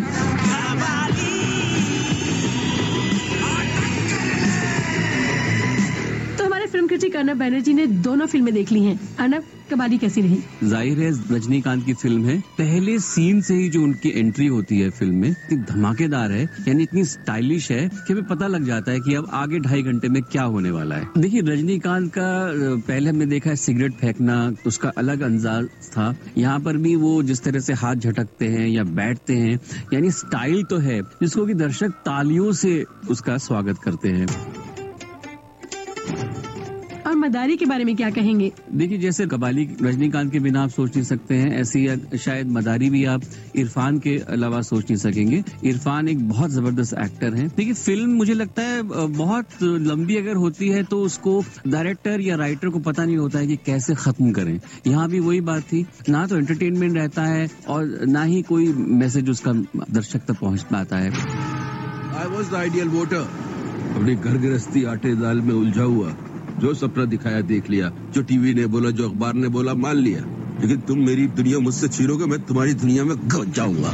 फिल्म क्रिटिक अर्नब बैनर्जी ने दोनों फिल्में देख ली हैं। अर्नब, कबाली कैसी रही? जाहिर है रजनीकांत की फिल्म है, पहले सीन से ही जो उनकी एंट्री होती है फिल्म में इतनी धमाकेदार है, यानी इतनी स्टाइलिश है कि हमें पता लग जाता है कि अब आगे 2.5 घंटे में क्या होने वाला है। देखिए, रजनीकांत का पहले हमने देखा है सिगरेट फेंकना, उसका अलग अंदाज था। यहाँ पर भी वो जिस तरह से हाथ झटकते हैं या बैठते हैं, यानी स्टाइल तो है जिसको कि दर्शक तालियों से उसका स्वागत करते हैं। और मदारी के बारे में क्या कहेंगे? देखिए, जैसे कबाली रजनीकांत के बिना आप सोच नहीं सकते हैं, ऐसी शायद मदारी भी आप इरफान के अलावा सोच नहीं सकेंगे। इरफान एक बहुत जबरदस्त एक्टर हैं। देखिए, फिल्म मुझे लगता है बहुत लंबी अगर होती है तो उसको डायरेक्टर या राइटर को पता नहीं होता है कि कैसे खत्म करें। यहाँ भी वही बात थी, ना तो एंटरटेनमेंट रहता है और ना ही कोई मैसेज उसका दर्शक तक पहुँच पाता है। I was the ideal voter, अपनी घर गृहस्थी आटे दाल में उलझा हुआ, जो सपना दिखाया देख लिया, जो टीवी ने बोला, जो अखबार ने बोला मान लिया, लेकिन तुम मेरी दुनिया मुझसे छीनोगे, मैं तुम्हारी दुनिया में घुस जाऊंगा।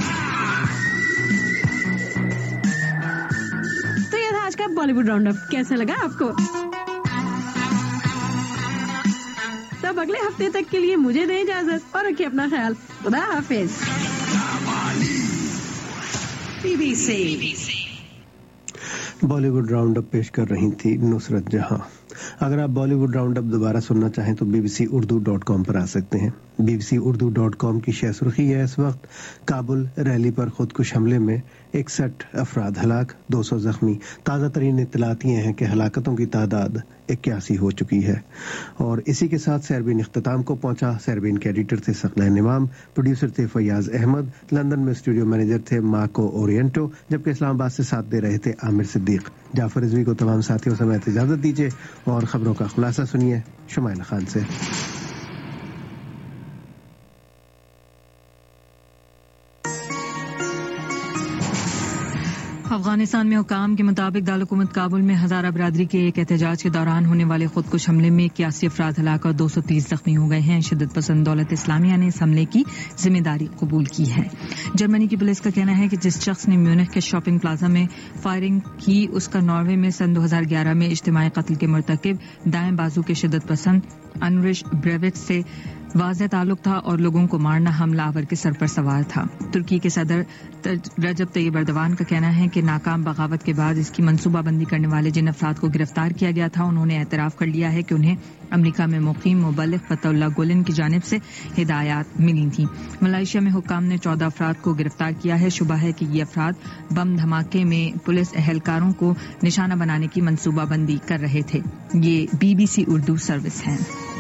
तो ये था आज का बॉलीवुड राउंड अप। कैसा लगा आपको? तब अगले हफ्ते तक के लिए मुझे दें इजाजत और रखिए अपना ख्याल। खुदा हाफिज। बॉलीवुड राउंड अप पेश कर रही थी नुसरत जहां। अगर आप बॉलीवुड राउंड अप दोबारा सुनना चाहें तो bbcurdu.com पर आ सकते हैं। BBC-Urdu.com की शेयर सुर्खी है इस वक्त काबुल रैली पर खुदकुश हमले में 61 अफराद हलाक, 200 जख्मी। ताज़ा तरीन इत्तलात ये हैं कि हलाकतों की तादाद 81 हो चुकी है। और इसी के साथ सैरबीन इख्तिताम को पहुंचा। सैरबीन के एडिटर थे सकलैन इमाम, प्रोड्यूसर थे फैयाज अहमद, लंदन में स्टूडियो मैनेजर थे मार्को ओरिएंटो, जबकि इस्लामाबाद से साथ दे रहे थे आमिर सिद्दीक। जाफर रिजवी को तमाम साथियों समेत इजाजत दीजिए और खबरों का खुलासा सुनिए शुमाइल खान से। अफगानिस्तान में हुकाम के मुताबिक दारकूमत काबुल में हज़ारा बरादरी के एक एहतजाज के दौरान होने वाले खुदकुश हमले में 81 अफराद हलाक और 230 जख्मी हो गए हैं। शिद्दत पसंद दौलत इस्लामिया ने इस हमले की जिम्मेदारी कबूल की है। जर्मनी की पुलिस का कहना है कि जिस शख्स ने म्यूनिख के शॉपिंग प्लाजा में फायरिंग की उसका नॉर्वे में सन 2011 में इज्तिमाई कत्ल के मुर्तकिब दाएं बाजू के शिद्दत पसंद अनरिश ब्रेविट से वाज़ेह ताल्लुक था और लोगों को मारना हमलावर के सर पर सवार था। तुर्की के सदर रजब तैयब एर्दोगान का कहना है कि नाकाम बगावत के बाद इसकी मंसूबाबंदी करने वाले जिन अफराद को गिरफ्तार किया गया था उन्होंने एतराफ़ कर लिया है कि उन्हें अमरीका में मुकीम मुबल्लिग फतहुल्लाह गुलेन की जानिब से हिदायत मिली थी। मलेशिया में हुक्काम ने 14 अफराद को गिरफ्तार किया है। शुबा है कि ये अफराद बम धमाके में पुलिस एहलकारों को निशाना बनाने की मंसूबाबंदी कर रहे थे। ये BBC उर्दू सर्विस है।